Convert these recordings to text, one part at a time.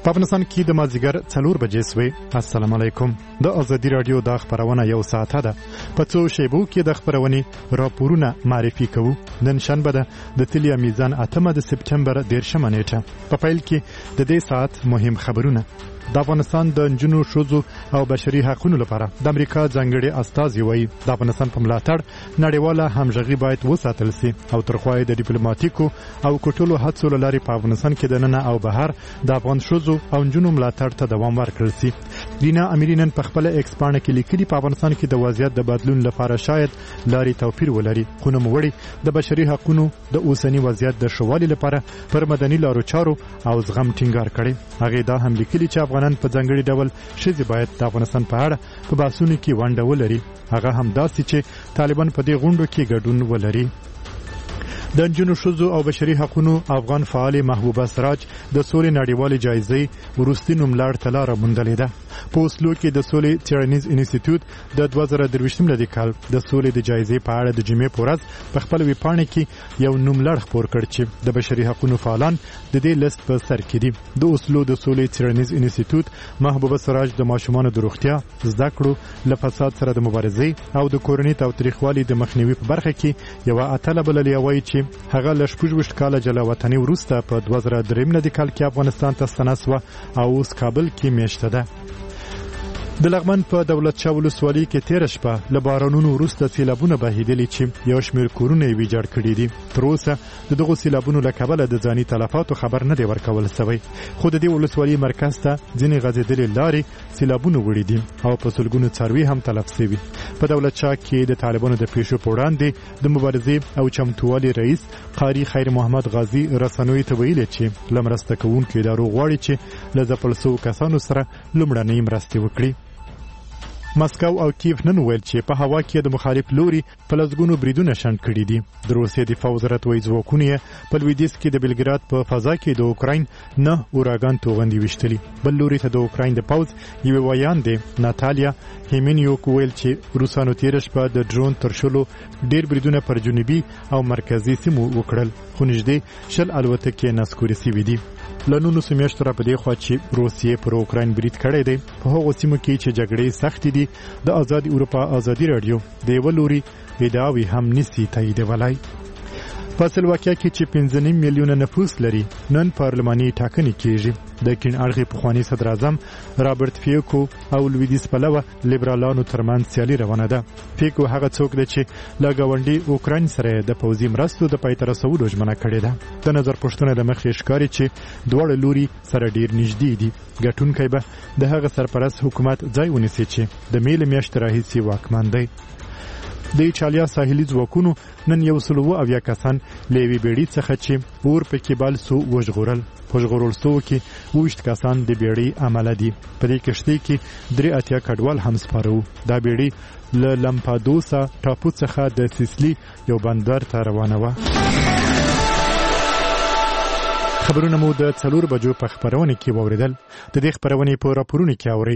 په افغانستان کې د مازدیګر 4 بجې سوې. السلام علیکم. د ازادي رادیو د خبرونه یو ساعته ده. په څو شیبو کې د خبرونې راپورونه معرفي کوو. نن شنبه ده د تلیا میزان 8 د سپټمبر 13 نیټه. په پیل کې د دې ساعت مهم خبرونه. د افغانستان د نجونو ښځو او بشري حقوقو لپاره د امریکا ځانګړي استازي وایي د افغانستان په ملاتړ نړیواله همغږي باید وساتل شي او ترخوای د ډیپلوماټیکو او کوټلو هڅو لاري په افغانستان کې د ننه او بهر د افغان ښځو او نجونو ملاتړ ته دوام ورکړل شي. دینا امیرینن په خپل ایکس پاڼه کې لیکلي په افغانستان کې د وضعیت د بدلون لپاره شاید لاري توپیر ولري، خو نو وړي د بشري حقوقو د اوسنی وضعیت د شوالي لپاره پر مدني لارو چارو او زغم ټینګار کړي. هغه دا هم لیکلي چې افغانان په ځانګړي ډول شذ باید د افغانستان په اړه په باسونو کې ونډه ولري. هغه هم داسې چې طالبان په دې غونډو کې ګډون ولري. د نجونو ښځو او بشري حقوقو افغان فعال محبوبه سراج د سولې نړیوالې جایزې وروستي نوملړ ته لاره موندلې ده. په اوسلو کې د سولې څېړنیز انسټیټیوټ د 2023 میلادي کال د سولې د جایزې په اړه د جمعې په ورځ په خپل ویبپاڼه کې یو نوملړ خپور کړ چې د بشري حقوقو فعالان د دې لیست په سر کې دي. د اوسلو د سولې څېړنیز انسټیټیوټ محبوبه سراج د ماشومانو د روغتیا، زده کړو، له فساد سره د مبارزې او د کورنۍ تاوتریخوالي د مخنیوي په برخه کې یو اتله بللې وایي چې هغه ل 26 کال جلا وطني وروسته په 2003 میلادي کال کې افغانستان ته ستنسوه او اوس کابل کې میشته ده. د لغمن په دولت شاه ولسوالۍ کې تیر شپه له بارانونو وروسته سیلابونه بهیدلي چې یو شمېر کورونه یې ویجاړ کړي دي. تر اوسه د دغو سیلابونو له کبله د ځاني تلفاتو خبر نه دی ورکول شوی، خو د دې ولسوالۍ مرکز ته ځینې غځېدلې لارې سیلابونه وړي دي او په سلګونو څاروي هم تلف شوي. په دولت شاه کې د طالبانو د پیښو په وړاندې د مبارزې او چمتووالي رئیس قاری خیر محمد غازی رسنوي ته ویلي چې له مرسته کوونکو ادارو غواړي چې له ځپل شوو کسانو سره لومړنۍ مرستې وکړي. مسکو او کیف نن ویل چې په هوا کې د مخالف لوري په لزګونو بریدونه شنډ کړي دي. د روسیې دفاع وزارت وایي ځواکونه په لویدیځ کې د بلګراد په فضا کې د اوکراین نه اوراګان توغندي وشتلي. بل لوري ته د اوکراین د پوز یو ویاندې ناتالیا هیمنیوک ویل چې روسانو تیر شپه د ډرون ترشلو ډیر بریدونه پر جنوبي او مرکزي سیمو وکړل، خو نږدې 20 الوتکې نسکوري سوي دي. لنونو سمیشت را په دې خوا چې روسیې پر اوکراین برید کړی دی. په هغو سیمو کې چې جګړې سختې دي د آزاد اروپا ازادي رادیو د یو لوري ادعاوې هم نسی تاییدولای. په سلواکیا کې چې 15 میلیونه نفوس لري نن پارلماني ټاکنې کیږي. د کین اړخي پخوانی صدر اعظم رابرټ فیکو او لویدیس پلوه لیبرالانو ترمن سیالي روانه ده. فیکو هغه څوک دی چې له ګاونډي اوکراین سره د پوځي مرستو د پای ته رسولو ژمنه کړې ده. د نظر پوښتنه د مخې ښکاري چې دواړه لوري سره ډیر نږدې دي. ګټونکی به د هغه سرپرست حکومت ځای ونیسي چې د میل میاشتې راهیسې واکمن دی. د ایټالیا ساحلي ځواکونو نن 170 کسان له یوې بیړۍ څخه چې اور پکې بال سو وژغورل. په ژغورل سو کې 20 کسان د بیړۍ عمله دي. په دې کشتۍ کې 83 کډوال هم سپاره وو. دا بیړۍ له لمپادوسا ټاپو څخه د سیسلی یو بندر ته روانه وه. خبرونه مو د 4 بجو په خبرونه کې واوریدل. د دې خبرونه په راپورونه کې اوري.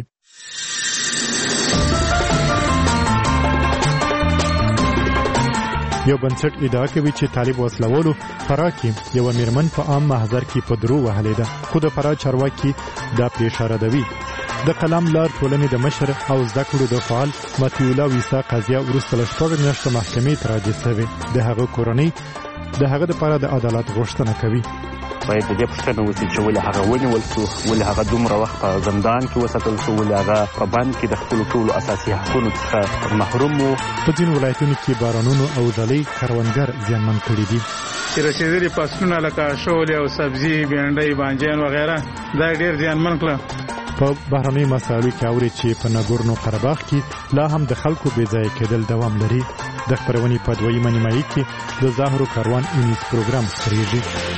یو بنسټ ادعا کوي چې طالب وسلوالو فراه کې یو میرمن په عام محضر کې په درو وهلې ده، خو د فراه چارواکي دا پیښه ردوي. د قلم لار ټولنې د مشر او زده کړو د فعال متیولا ویسا قضیه وروسته له 4 میاشتو محکمې ته راجع شوې. د هغه کورنۍ د هغه لپاره د عدالت غوښتنه کوي. باید د دې پوښتنه وشي چې ولې هغه ونیول شو، ولې هغه دومره وخت په زندان کې وساتل شو، ولې هغه په بند کې د خپلو ټولو اساسي حقونو څخه محروم و. په ځینو ولایتونو کې بارانونو او ډلې کروندګر زیانمن کړي دي. چې رسېدلي فصلونه لکه شولې او سبزي، بینډۍ، بانجان وغیره دا ډېر زیانمن کړه. په بهرنۍ مسایلو کې اوري چې په ناګورنو قرهباغ کې لا هم د خلکو بې ځایه کېدل دوام لري. د خبرونې په دویمه نیمایي کې د زهرو کاروان اونیز پروګرام خپرېږي.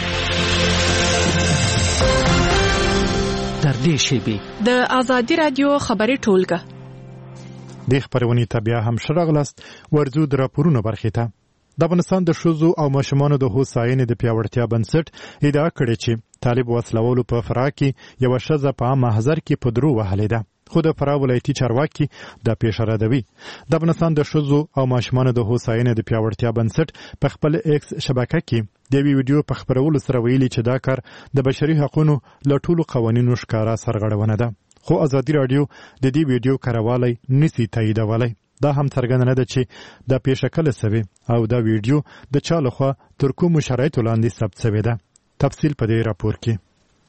در دې شیبې د ازادي رادیو خبري ټولګه د خبرونې ته بیا هم ښه راغلاست. ورځو د راپورونو برخې ته. د افغانستان د ښځو او ماشومانو د هوساینې د پیاوړتیا بنسټ ادعا کړې چې طالب وسلوالو په فراه کې یوه ښځه په عام محضر کې په درو وهلې ده، خو د فراه ولایتي چارواکي دا پیښه ردوي. د افغانستان د ښځو او ماشومانو د هوساینې د پیاوړتیا بنسټ په خپل ایکس شبکه کې د یوې ویډیو په خپرولو سره ویلي چې دا کار د بشري حقوقو له ټولو قوانینو ښکاره سرغړونه ده، خو ازادي راډیو د دې ویډیو کاروالی نسی تاییدولی. دا هم څرګنده نه ده چې دا پیښه کله سوې او دا ویډیو د چا لخوا تر کومو شرایطو لاندې ثبت سوې ده. تفصیل په دې راپور کې.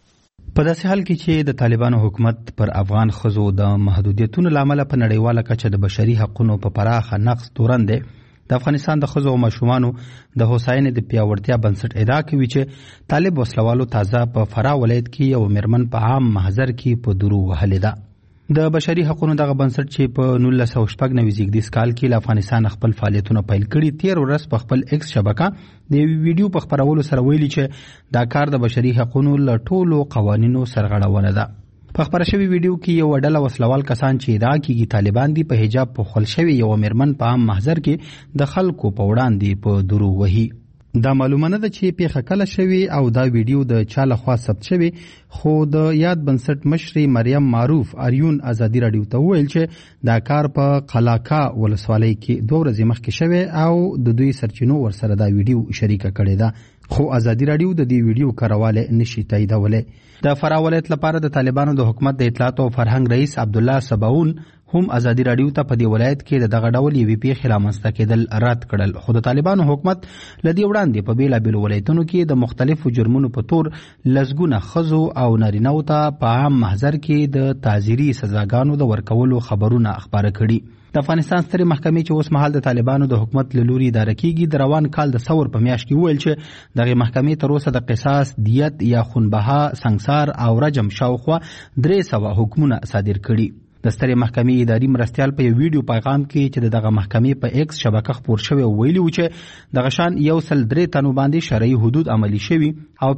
په داسې حال کې چې د طالبانو حکومت پر افغان ښځو د محدودیتونو له امله په نړیواله کچه د بشري حقوقو په پراخه نقض تورن دی، د افغانستان د ښځو او ماشومانو د هوساینې د پیاوړتیا بنسټ ادعا کوي چې طالب وسلوالو تازه په فراه ولایت کې یو میرمن په عام محضر کې په درو وهلې ده. د بشري حقوقو دغه بنسټ چې په 1996 زیږدیز کال کې له افغانستان خپل فعالیتونه پیل کړي، 13 ورځ په خپل ایکس شبکه د یو ویډیو په خپرولو سره ویلي چې دا کار د بشري حقوقو له ټولو قوانینو سرغړونه ده. په خپره شوی ویډیو کې یو ډله وسلوال کسان چې ادعا کوي طالبان دي په حجاب پوښل شوی یو میرمن په عام محضر کې د خلکو په وړاندې په درو وهي. دا معلومه نه ده چې پیښه کله شوی او دا ویډیو د چا لخوا ثبت شوی، خو د یاد بنسټ مشري مریم معروف اریون ازادي راډیو ته وویل چې دا کار په قلاکا ولسوالۍ کې 2 ورځې مخکې شوی او د دوی سرچینو ورسره دا ویډیو شریکه کړې ده، خو ازادي راډیو د دې ویډیو کارواله نشي تاییدولی. د فراه ولایت لپاره د طالبانو د حکومت د اطلاعات او فرهنګ رئیس عبدالله سباون هم ازادي راډیو ته په دې ولایت کې دغه ډول یوې پیښې رامنځته کېدل رد کړل، خو د طالبانو حکومت له دې وړاندې په بېلابېلو ولایتونو کې د مختلفو جرمونو په تور لسګونه ښځو او نارینه‌و ته په عام محضر کې د تعزیري سزاګانو د ورکولو خبرونه خپاره کړي. د افغانستان سترې محکمې چې اوس مهال د طالبانو د حکومت له لوري اداره کېږي، د روان کال د ثور په میاشت کې وویل چې دغې محکمې تر اوسه د قصاص، دیت یا خونبها، سنګسار او رجم شاوخوا 300 حکمونه صادر کړي. د سترې محکمې اداري مرستیال په یو ویډیو پیغام کې چې دغه محکمې په ایکس شبکه خپور شوی ویلي و چې دغه شان 103 تنو باندې شرعي حدود عملي شوي او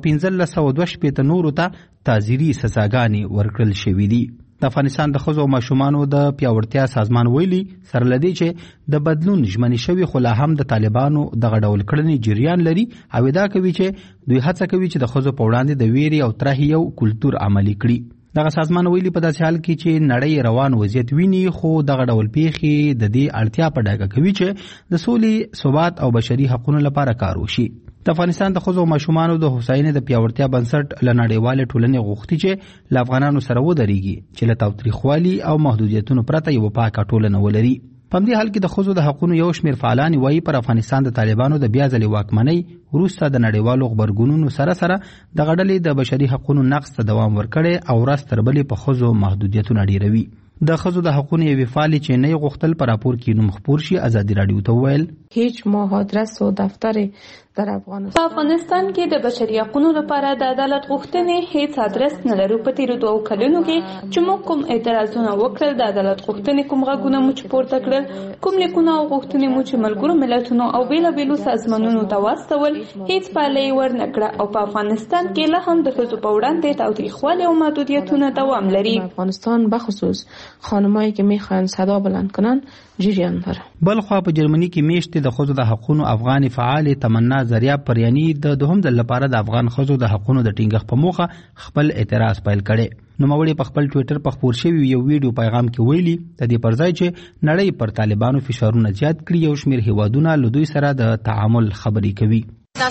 1502 نورو ته تعزیري سزاګانې ورکړل شوي دي. د افغانستان د ښځو او ماشومانو د پیاوړتیا سازمان ویلي سره لدی چې د بدلون ژمنې شوي، خو لا هم د طالبانو دغه ډول کړنې جریان لري او ادعا کوي چې دوی هڅه کوي چې د ښځو په وړاندې د ویرې او ترهې یو کلتور عملي کړي. دغه سازمان ویلي په داسې حال کې چې نړۍ روان وضعیت ویني، خو دغه ډول پیښې د دې اړتیا په ډاګه کوي چې د سولې، ثبات او بشري حقوقو لپاره کار وشي. د افغانستان د ښځو او ماشومانو د هوساینې د پیاوړتیا بنسټ له نړیوالې ټولنې غوښتي چې له افغانانو سره ودرېږي چې له تاوتریخوالي او محدودیتونو پرته یوه پاکه ټولنه ولري. په همدې حال کې د ښځو د حقوقو یو شمېر فعالان وایي پر افغانستان د طالبانو د بیا ځلې واکمنۍ وروسته د نړیوالو غبرګونونو سره دغه ډلې د بشري حقوقو نقض ته دوام ورکړی او ورځ تر بلې په ښځو محدودیتونه ډېروي. د ښځو د حقوقو یوې فعالې چې نه یې غوښتل په راپور کې نوم خپور شي، ازادي راډیو ته وویل هیچ مهاجرت و دفتر در افغانستان په افغانستان کې د بشري حقوقو لپاره د عدالت غوښتنې هیڅ ادرس نه لرو. په تیرو 2 کلونو کې چې موږ کوم اعتراضونه وکړل، د عدالت غوښتنې کوم غږونه مو چې پورته کړل، کوم لیکونه او غوښتنې مو چې ملګرو ملتونو او بیلابېلو سازمانونو ته واستول، هیڅ پایله یې ورنه کړه او په افغانستان کې لا هم د ښځو په وړاندې تاوتریخوالي او محدودیتونه دوام لري. افغانستان بخصوص خانمایی که میخوان صدا بلند کنن جریان داره. بلخوا په جرمني کې میشتې د ښځو د حقوقو افغان فعال تمنا ذریعہ پریانی د دوهم ځل لپاره د افغان ښځو د حقوقو د ټینګښت په موخه خپل اعتراض پیل کړي. نوموړي په خپل ټویټر په خپور شوی یو ویډیو پیغام کې ویلي د دې پر ځای چې نړۍ پر طالبانو فشارونه زیات کړي، یو شمېر هیوادونه له دوی سره د تعامل خبرې کوي.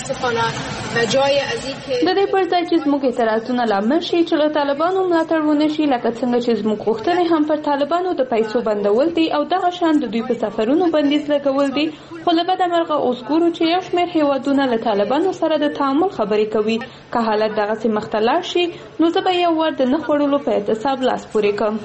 د دې پر ځای چې زموږ اعتراضونه لامل شي چې له طالبانو ملاتړ ونه شي، لکه څنګه چې زموږ غوښتنې هم پر طالبانو د پیسو بندول دي او دغه شان د دوی په سفرونو بندیز لګول دي. خو له بده مرغه اوس ګورو چې یو شمېر هیوادونه له طالبانو سره د تعامل خبرې کوي. که حالت دغسې مخته لاړ شي نو زه به یو ور د نه خوړلو په اعتصاب لاس پورې کړم.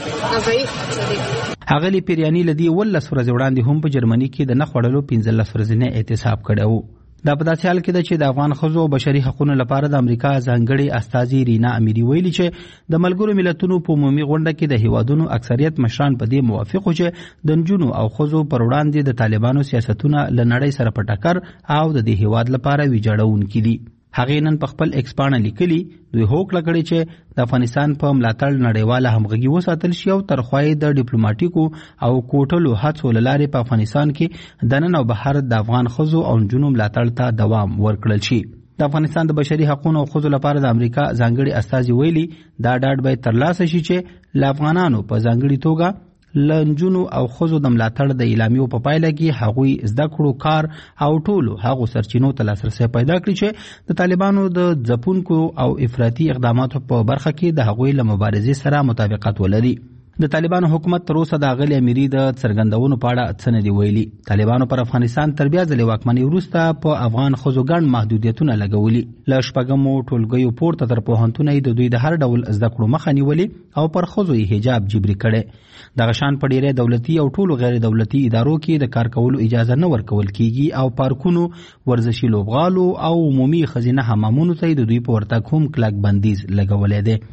ښاغلي پیریاني له دې 11 ورځې وړاندې هم په جرمني کې د نه خوړلو 15 ورځې اعتصاب کړی و. دا په داسې حال کې ده چې د افغان ښځو او بشري حقوقو لپاره د امریکا ځانګړې استازي رینا امیري ویلي چې د ملګرو ملتونو په عمومي غونډه کې د هیوادونو اکثریت مشران په دې موافق وو چې د نجونو او ښځو پر وړاندې د طالبانو سیاستونه له نړۍ سره په ټکر او د دې هیواد لپاره ویجاړونکي دي. هغه نن په خپل ایکس پاڼه لیکلي دوی هوکړه کړې چې د افغانستان په ملاتړ نړیواله همغږي وساتل شي او ترخوای د ډیپلوماټیکو او کوټلو هڅو لاره په افغانستان کې د نن او بهر د افغان ښځو او نجونو ملاتړ ته دوام ورکړل شي. د افغانستان د بشري حقوقو او ښځو لپاره د امریکا ځانګړي استازي ویلي دا ډاډ به ترلاسه شي چې ل افغانانو په ځانګړي توګه لنجونو او ښځو د ملاتړ د اعلامیو په پایله کې هغوی زده کړو کار او ټولو هغو سرچینو ته لاسرسی پیدا کړي چې د طالبانو د ځپونکو او افراطي اقداماتو په برخه کې د هغوی له مبارزې سره مطابقت ولري. د طالبانو حکومت تر اوسه د اغلی امیری د څرګندونو په اړه څه نه دی ویلي. طالبانو پر افغانستان تر بیا ځلې واکمنۍ وروسته په افغان ښځو ګڼ محدودیتونه لګولي. له شپږمو ټولګیو پورته تر پوهنتونه د دوی د هر ډول زده کړو مخه نیولې او پر ښځو یې حجاب جبري کړی. دغه شان په ډیری دولتي او ټولو غیر دولتي ادارو کې د کار کولو اجازه نه ورکول کیږي او پارکونو، ورزشي لوبغالو او عمومي ښځینه حمامونو ته د دوی په ورتګ هم کلک بندیز لګولی دی.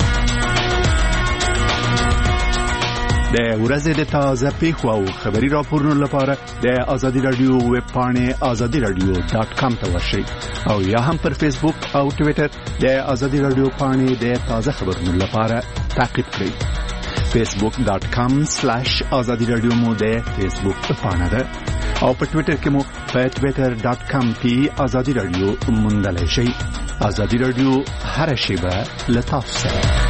د ورځې د تازه پیښو او خبري راپورونو لپاره د ازادي رادیو ویب پاڼې azadiradio.com ته ورشئ او یا هم پر فیسبوک او ټوئیټر د ازادي رادیو پاڼې د تازه خبرونو لپاره تعقیب کړئ. facebook.com/azadiradio مو د فیسبوک پاڼه ده او په ټوئیټر کې مو په twitter.com/azadiradio موندلای شئ. ازادي رادیو هر شیبه لطف سره.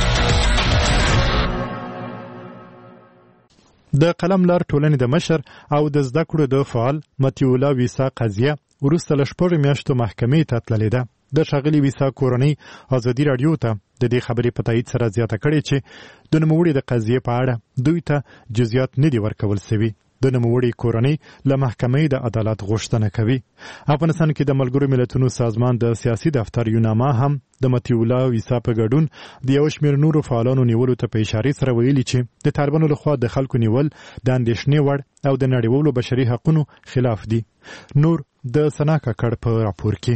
د قلم لار ټولنې د مشر او د زده کړو د فعال متیولا ویسا قضیه وروسته له 6 میاشتو محکمې ته تللې ده. د ښاغلي ویسا کورنۍ ازادي رادیو ته د دې خبرې په تایید سره زیاته کړې چې د نوموړي د قضیې په اړه دوی ته جزئیات نه دي ورکول شوي. د نوموړي کورنۍ له محکمې د عدالت غوښتنه کوي. افغانستان کې د ملګرو ملتونو سازمان د سیاسي دفتر یوناما هم د متیولا ویسا په ګډون د یو شمېر نورو فعالانو نیولو ته په اشارې سره ویلي چې د طالبانو لخوا د خلکو نیول د اندېښنې وړ او د نړیوالو بشري حقوقو خلاف دي. نور د سنا کاکړ په راپور کې.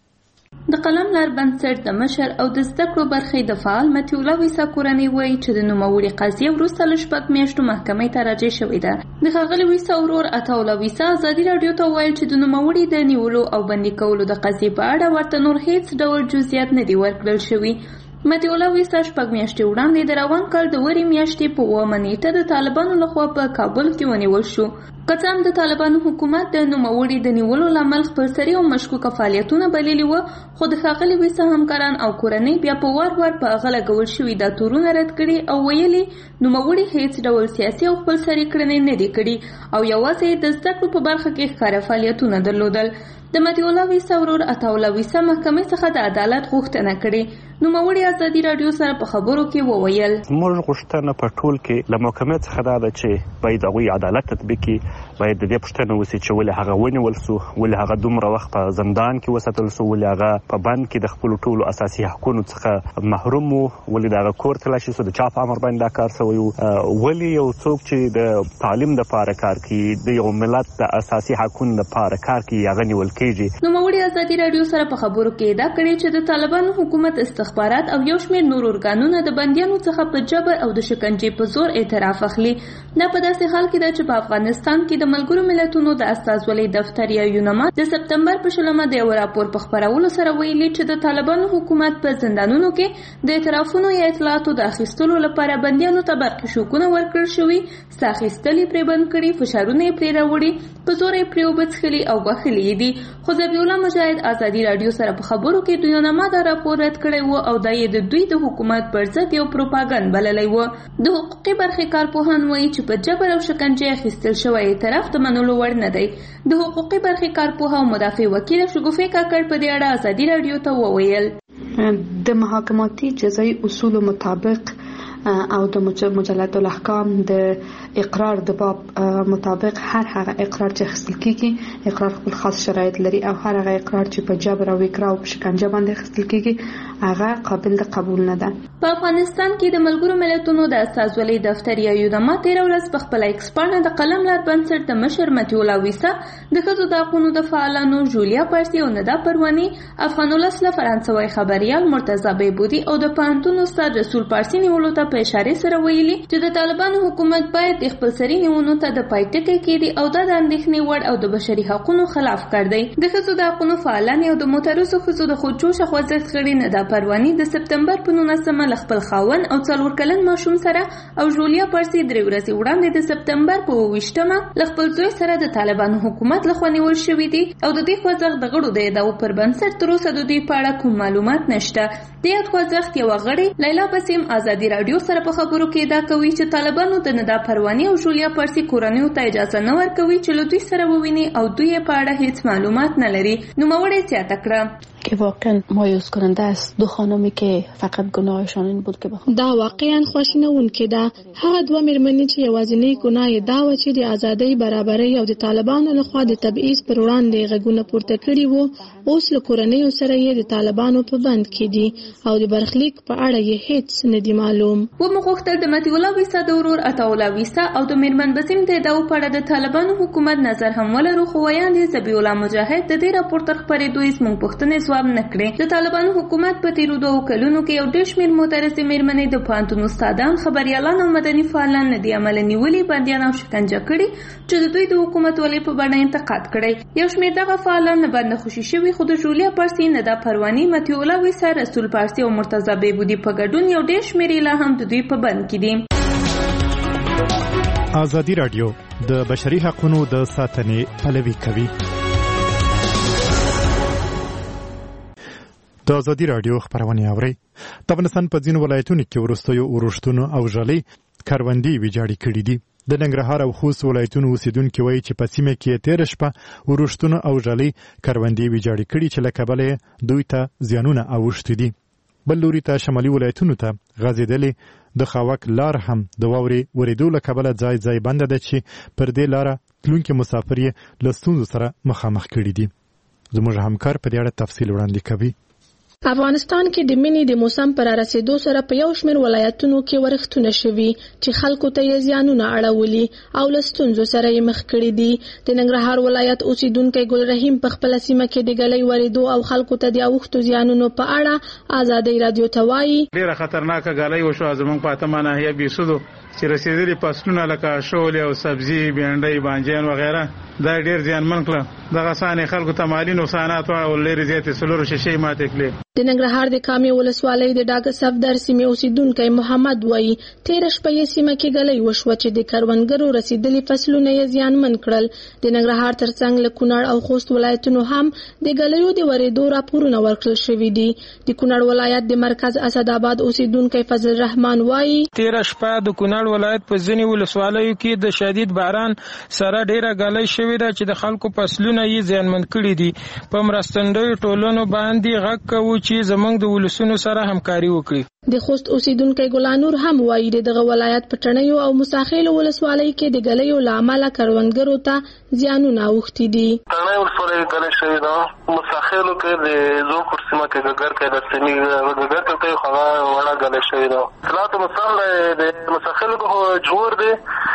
د قلم لار بنسټ د مشر او د زده کړو برخې د فعال متیولا ویسا کورنۍ وایي چې د نوموړي قضیه وروسته له 6 میاشتو محکمې ته راجع شوې ده. د ښاغلي ویسا ورور عطاالله ویسا ازادي رادیو ته ویل چې د نوموړي د نیولو او بندي کولو د قضیې په اړه ورته نور هیڅ ډول جزئیات نه دي ورکړل شوي. متیولا ویسا 6 میاشتې وړاندې د روان کال د وري میاشتې په 9 نیټه د طالبانو لخوا په کابل کې ونیول شو. که څه هم د طالبانو حکومت د نوموړي د نیولو لامل خپلسري او مشکوکه فعالیتونه بللي وو، خو د ښاغلي ویسا همکاران او کورنۍ بیا په وار په هغه لګول شوي دا تورونه رد کړي او ویلي نوموړي هیڅ ډول سیاسي او خپلسري کړنې نه دي کړي او یوازې د زده کړو په برخه کې ښکاره فعالیتونه درلودل. د متیولا ویسا ورور عطاالله ویسا محکمې څخه د عدالت غوښتنه کړې. نوموړي ازادي رادیو سره په خبرو کې وویل موږ غوښتنه په ټول کې له محکمې څخه دا ده چې باید هغوی عدالت تطبیق کړي. باید د دې پوښتنه وشي چې ولې هغه ونیول شو، ولې هغه دومره وخت په زندان کې وساتل شو، ولې هغه په بند کې د خپلو ټولو اساسي حقوقو څخه محروم و، ولې د هغه کور تلاشي شو، د چا په امر باندې دا کار شوی و، ولې یو څوک چې د تعلیم لپاره کار کوي، د یو ملت د اساسي حقوقو لپاره کار کوي، هغه نیول کېږي. نوموړي ازادي رادیو سره په خبرو کې دا کړی چې د طالبانو حکومت استخبارات او یو شمېر نور ارګانونه د بندیانو څخه په جبر او د شکنجې په زور اعتراف اخلي. دا په داسې حال کې ده چې په افغانستان کې د ملګرو ملتونو د استازولۍ دفتر یا یوناما د سپتمبر په 20 د یو راپور په خپرولو سره ویلي چې د طالبانو حکومت په زندانونو کې د اعترافونو یا اطلاعاتو د اخیستلو لپاره بندیانو ته برقي شوکونه ورکړل شوي، ساه اخیستل یې پرې بند کړي، فشارونه یې پرې راوړي، په زور یې پرې اوبه څښلي او غوښلي دي. خو ذبیح الله مجاهد ازادي رادیو سره په خبرو کې د یوناما دا راپور رد کړی و او دا یې د دوی د حکومت پر ضد یو پروپاګند بللی و. د حقوقي برخې کارپوهان وایي چې په جبر او شکنجې اخیستل شوی اعتراف د منلو وړ نه دی. د حقوقي برخې کارپوه او مدافع وکیل شګوفې کاکړ په دې اړه ازادي رادیو ته وویل د محاکماتي جزایي اصولو مطابق او د مجلد الاحکام د اقرار د باب مطابق هر هغه اقرار چې اخیستل کیږي اقرار خپل خاص شرایط لري او هر هغه اقرار چې په جبر او اکراه او شکنجه باندې اخیستل کیږي هغه قابل د قبول نه ده. په افغانستان کې د ملګرو ملتونو د استازولۍ دفتر یا یودما 13 ورځ په خپل ایکس پاڼه د قلم لار بنسټ د مشر متي الله ویسا د ښځو د حقوقو د فعالانو جولیا پارسی او ندا پروانی، افغان ولس له فرانسوي خبريال مرتضی بیبودي او د پانتون استاد رسول پارسی نیولو ته په اشاره سره ویلي چې د طالبانو حکومت باید د خپل سری نیونو ته د پایټکې کېدي او د اندېښنې وړ او د بشري حقوقو خلاف کړ دی. د ښځو د حقوقو فعالان او د مترسو ښځو د خودجوش خوځښت غړي ندا پروانی د سپتمبر په 19 ل خپل خاون او 4 کلن ماشوم سره او جولیا پارسی 3 ورځې وړاندې د سپتمبر په 28مه ل خپل زوی سره د طالبانو حکومت لخوا نیول شوې دي او د دې خوځښت د غړو د ادعاو پر بنسټ تر اوسه د دې په اړه کوم معلومات نشته. د یاد خوځښت یو غړي لیلا بسیم ازادي رادیو سره په خبرو کې دا کوي چې طالبانو د ندا پروانی او جولیا پارسی کورنیو ته اجازه نه ورکوي چې له دوی سره وویني او دوی په اړه هیڅ معلومات نه لري. نوموړی زیاته کړه که واقعا مایوس کننده است دو خانمی که فقط گناهشان این بود که دا واقعا خواشینونکې ده. هغه دوه مېرمنې چې یوازینی ګناه یې دا و چې د ازادۍ، برابرۍ او د طالبانو لخوا د تبعیض پر وړاندې غږونه پورته کړي وو، اوس له کورنیو سره یې د طالبانو په بند کې دي او د برخلیک په اړه یې هیڅ نه دی معلوم. ومغوښتل د متي الله ویسا د ورور عطاالله ویسا او د مېرمن بسیم د ادعاو په اړه د طالبانو حکومت نظر هم ولرو، خو ویاندې ذبیح الله مجاهد د دې راپور تر خپرېدو هیڅ موږ پوښتنې نکړي. د طالبانو حکومت په تیرو 2 کلونو کې یو ډېر شمېر معترضې مېرمنې د پوهنتون استادان، خبریالان او مدني فعالان نه دي عمل نیولي، بندیان او شکنجه کړي چې د دوی د حکومت ولې په بڼه انتقاد کړي. یو شمېر دغه فعالان نه باندې خوشي شوي، خو د جولیا پارسی، ندا پروانی، متي الله ویسا، رسول پارسی او مرتضی بیبودي په ګډون یو ډېر شمېر لا هم د دوی په بند کې دي. ازادي رادیو د بشري حقوقو د ساتنې پلوي کوي. د ازادي رادیو خبرونه اوري. د افغانستان په ځینو ولایتونو کې ورستیو اورښتونو او ژلۍ کروندې ویجاړې کړې دي. د ننګرهار او خوست ولایتونو اوسیدونکو وایي چې په سیمه کې تیر شپه ورښتونو او ژلۍ کروندې ویجاړې کړي چې له کبله دوی ته زیانونه اوښتي دي. بل لوري ته شمالي ولایتونو ته غځېدلې د خاوک لار هم د واورې ورېدو له کبله ځای ځای بنده ده چې پر دې لاره تلونکي مسافر یې له ستونزو سره مخامخ کړي دي. زموږ همکار په دې اړه تفصیل وړاندې کوي. افغانستان کې د منی د موسم پر رسیدو سره په یو شمېر ولایتونو کې ورښتونه شوي چې خلکو ته یې زیانونه اړولي او له ستونزو سره یې مخ کړي دي. د ننګرهار ولایت اوسیدونکی ګل رحیم په خپله سیمه کې د ګلۍ ورېدو او خلکو ته د اوښتو زیانونو په اړه ازادۍ رادیو ته وایي. ډېره خطرناکه ګلۍ وشوه زموږ په اتمه ناحیه بیسودو چې رسېدلي فصلونه لکه شولې او سبزي، بینډۍ، بانجان وغیره دا ډېر زیانمن کړه. دغه څانې خلکو ته مالي نقصانات واړول، لرې زیاتې 4 شیشې ماتې کړې. د ننګرهار د کامې ولسوالۍ د ډاګه صفدر سیمې اوسیدونکی محمد وایي تېره شپه یې سیمه کې ګلۍ وشوه چې د کروندګرو رسېدلي فصلونه یې زیانمن کړل. د ننګرهار ترڅنګ له کونړ او خوست ولایتونو هم د ګلیو د ورېدو راپورونه ورکړل شوي دي. د کونړ ولایت د مرکز اسداباد اوسیدونکی فضل الرحمن وایي تېره شپه د کونړ ولایت په ځینې ولسوالیو کې د شدید باران سره ډېره ګلۍ شوې ده چې د خلکو فصلونه یې زیانمن کړي دي. په مرستندویو ټولنو باندې غږ کوو چې زموږ د ولسونو سره همکاري وکړي. د خوست اوسیدونکی ګلانور هم وایي دغه ولایت په ټنیو او مساخیل ولسوالۍ کې د ګلیو له امله کروندګرو ته زیانونه اوښتي دي. ټنی ولسوالۍ ګلۍ شوې ده، مساخیلو کې د زوکور سیمه کې ګګر کې د سیمې ګګر کې هغه وړه ګلۍ شوې ده. صلاحت مثال د مساخیلو کې جوړ دی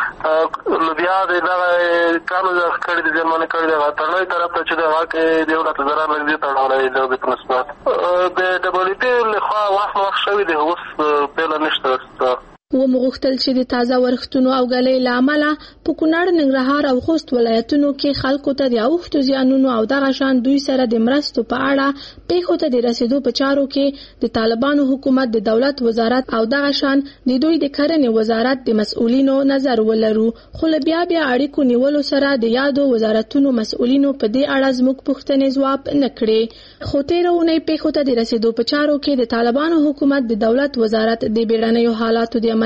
لوبیا د دغه کانو د کړي د ځمانه کړي د ټنی طرف ته چې د واکه دی ولته ضرر لګي تړولې د په نسبت د دبليو پی له خوا وخت شوې ده اوس په لنشته. ومغوښتل چې د تازه ورښتونو او ګلۍ له امله په کونړ، ننګرهار او خوست ولایتونو کې خلکو ته د اوښتو زیانونو او دغه شان دوی سره د مرستو په اړه پیښو ته د رسیدو په چارو کې د طالبانو حکومت، د دولت وزارت او دغه شان د دوی د کرنې وزارت د مسؤلینو نظر ولرو. خو له بیا اړیکو نیولو سره د یادو وزارتونو مسؤلینو په دې اړه زموږ پوښتنې ځواب نه کړې. خو تېره اونۍ پیښو ته د رسیدو په چارو کې د طالبانو حکومت، د دولت وزارت د بیړنیو حالاتو د عملیاتو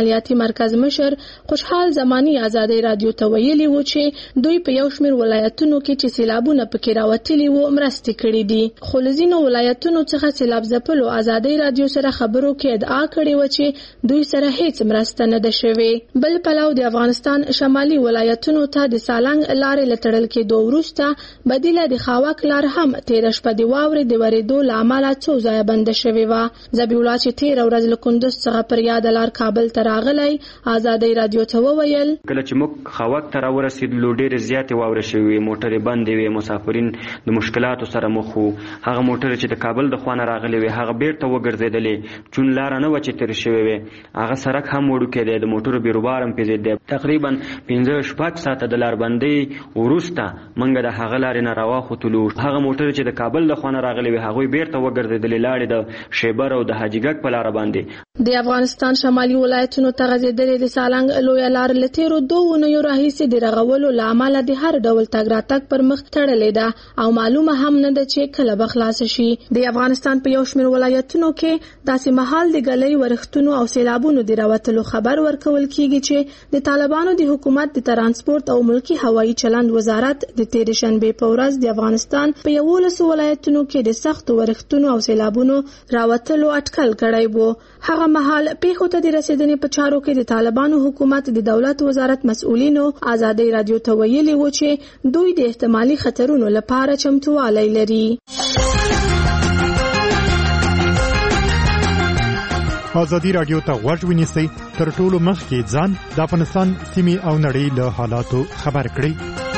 عملیاتي مرکز مشر خوشحال زمانی ازادي رادیو ته ویلي و چې دوی په یو شمېر ولایتونو کې چې سیلابونه پکې راوتلي وو مرستې کړې دي، خو له ځینو ولایتونو څخه سیلاب ځپلو ازادي رادیو سره خبرو کې ادعا کړې و چې دوی سره هیڅ مرسته نه ده شوې. بل پلو د افغانستان شمالي ولایتونو ته د سالنګ لارې لټړل کېدو وروسته بدیله د خاوک لار هم تیر شپه د واورې د ورېدو له امله څو ځایه بنده شوې وه. ذبیح الله چې تیره ورځ له کندوز څخه پر یاده لار کابل ته راغلی ازادي رادیو ته وویل کله چې موږ خاوک ته راورسېدلو ډېرې زیاتې واورې شوې، موټرې بندې وې، مسافرین د مشکلاتو سره مخ وو. هغه موټرې چې د کابل د خوا نه راغلې وې هغه بیرته وګرځېدلې، چون لاره نه وه چې تېرې شوې وې. هغه سړک هم وړوکی دی، د موټرو بیروبار هم پیزېدی. تقریبا 5-6 ساعته د لاربندۍ وروسته موږ د هغه لارې نه راواخوتلو. هغه موټرې چې د کابل د خوا نه راغلې وې هغوی بیرته وګرځېدلې، لاړې د شیبر او د حاجي ګک په لاره باندې. د افغانستان شمالي ولایتونو ته غځېدلې د سالنګ لویه لار له تېرو 2 اونیو راهیسې د رغولو له امله د هر ډول تګ راتګ پر مخ تړلې ده او معلومه هم نه ده چې کله به خلاصه شي. د افغانستان په یو شمېر ولایتونو کې داسې مهال د ګلۍ ورښتونو او سیلابونو د راوتلو خبر ورکول کیږي چې د طالبانو د حکومت د ترانسپورت او ملکی هوایي چلند وزارت د تېرې شنبې په ورځ د افغانستان په 11 ولایتونو کې د سختو ورښتونو او سیلابونو راوتلو اټکل کړی وو. هغه مهال پیښو ته د رسیدنې په چارو کې د طالبانو حکومت د دولت وزارت مسؤلینو ازادي رادیو ته ویلي و چې دوی د احتمالي خطرونو لپاره چمتووالی لري. ازادي رادیو ته غوږ ونیسئ، تر ټولو مخکې ځان د افغانستان سیمې او نړۍ له حالاتو خبر کړئ.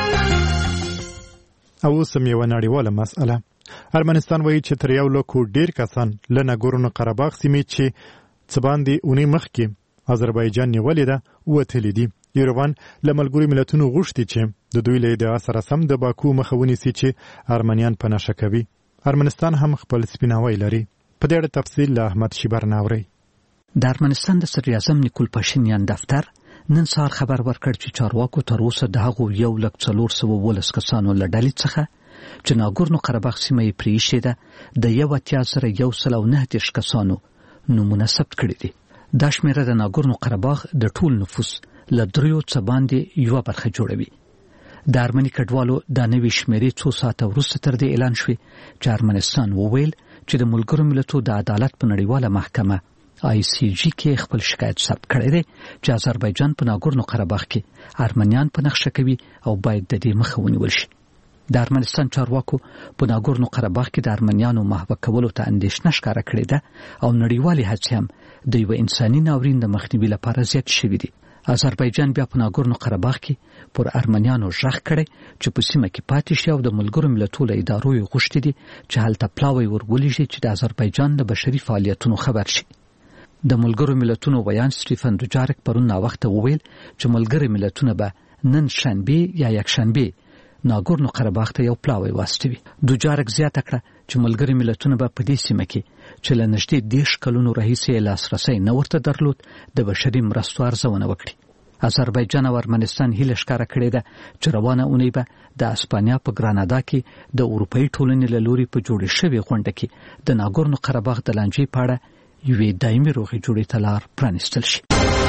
او اوس هم یوه نړیواله مسئله. ارمنستان وایي چې تر 1 لک ډیر کسان له ناګورنو قرهباغ سیمې چې څه باندې اونۍ مخکې آذربایجان نیولې ده وتلي دي. یوروان له ملګرو ملتونو غوښتي چې د دوی له ادعا سره سم د باکو مخه ونیسي چې ارمنیان په نشه کوي. ارمنستان هم خپل سپیناوی لري. په دې اړه تفصیل له احمد شیبر ناوري. د ارمنستان د صدر اعظم نیکول پاشینیان دفتر نن سهار خبر ورکړ چې چارواکو تر اوسه د هغو 1,412 کسانو له ډلې څخه چې ناګورنو قرهباغ سیمه یې پرېښې ده د 81,119 کسانو نومونه ثبت کړي دي. دا شمېره د ناګورنو قرهباغ د ټول نفوس له 3 څخه باندې یوه برخه جوړوي. د ارمني کډوالو دا نوې شمېرې څو ساعته وروسته تر دې اعلان شوې چې ارمنستان وویل چې د ملګرو ملتونو د عدالت په نړیواله محکمه ICJ کې خپل شکایت ثبت کړی دی چې آذربایجان په ناګورنو قرهباغ کې ارمنیان په نقشه کوي او باید د دې مخه ونیول شي. د ارمنستان چارواکو په ناګورنو قرهباغ کې د ارمنیانو محوه کولو ته اندېښنه ښکاره کړې ده او نړیوالې هڅې هم د یوه انساني ناورین د مخنیوي لپاره زیات شوي دي. آذربایجان بیا په ناګورنو قرهباغ کې پر ارمنیانو غږ کړی چې په سیمه کې پاتې شي او د ملګرو ملتونو له ادارو یې غوښتي دي چې هلته پلاوی ورولېږي چې د آذربایجان د بشري فعالیتونو خبر شي. د ملګرو ملتونو ویان سټیفن دوجارک پرون ناوخته وویل چې ملګري ملتونه به نن شنبه یا یکشنبه ناګورنو قرهباغ ته یو پلاوی واستوي. دوجارک زیاته کړه چې ملګري ملتونه به په دې سیمه کې چې له نږدې 10 کلونو راهیسې لاسرسی نه ورته درلود د بشري مرستو ارزونه وکړي. آذربایجان او ارمنستان هیله ښکاره کړې ده چې روانه اونۍ به د اسپانیا په ګرانادا کې د اروپایي ټولنې له لوري په جوړې شوې غونډه کې د ناګورنو قرهباغ د لانجې په اړه یوې دایمي روغې جوړې ته لار پرانیستل شي.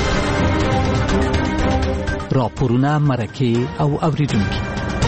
راپورونه، مرکې او اوریدونکي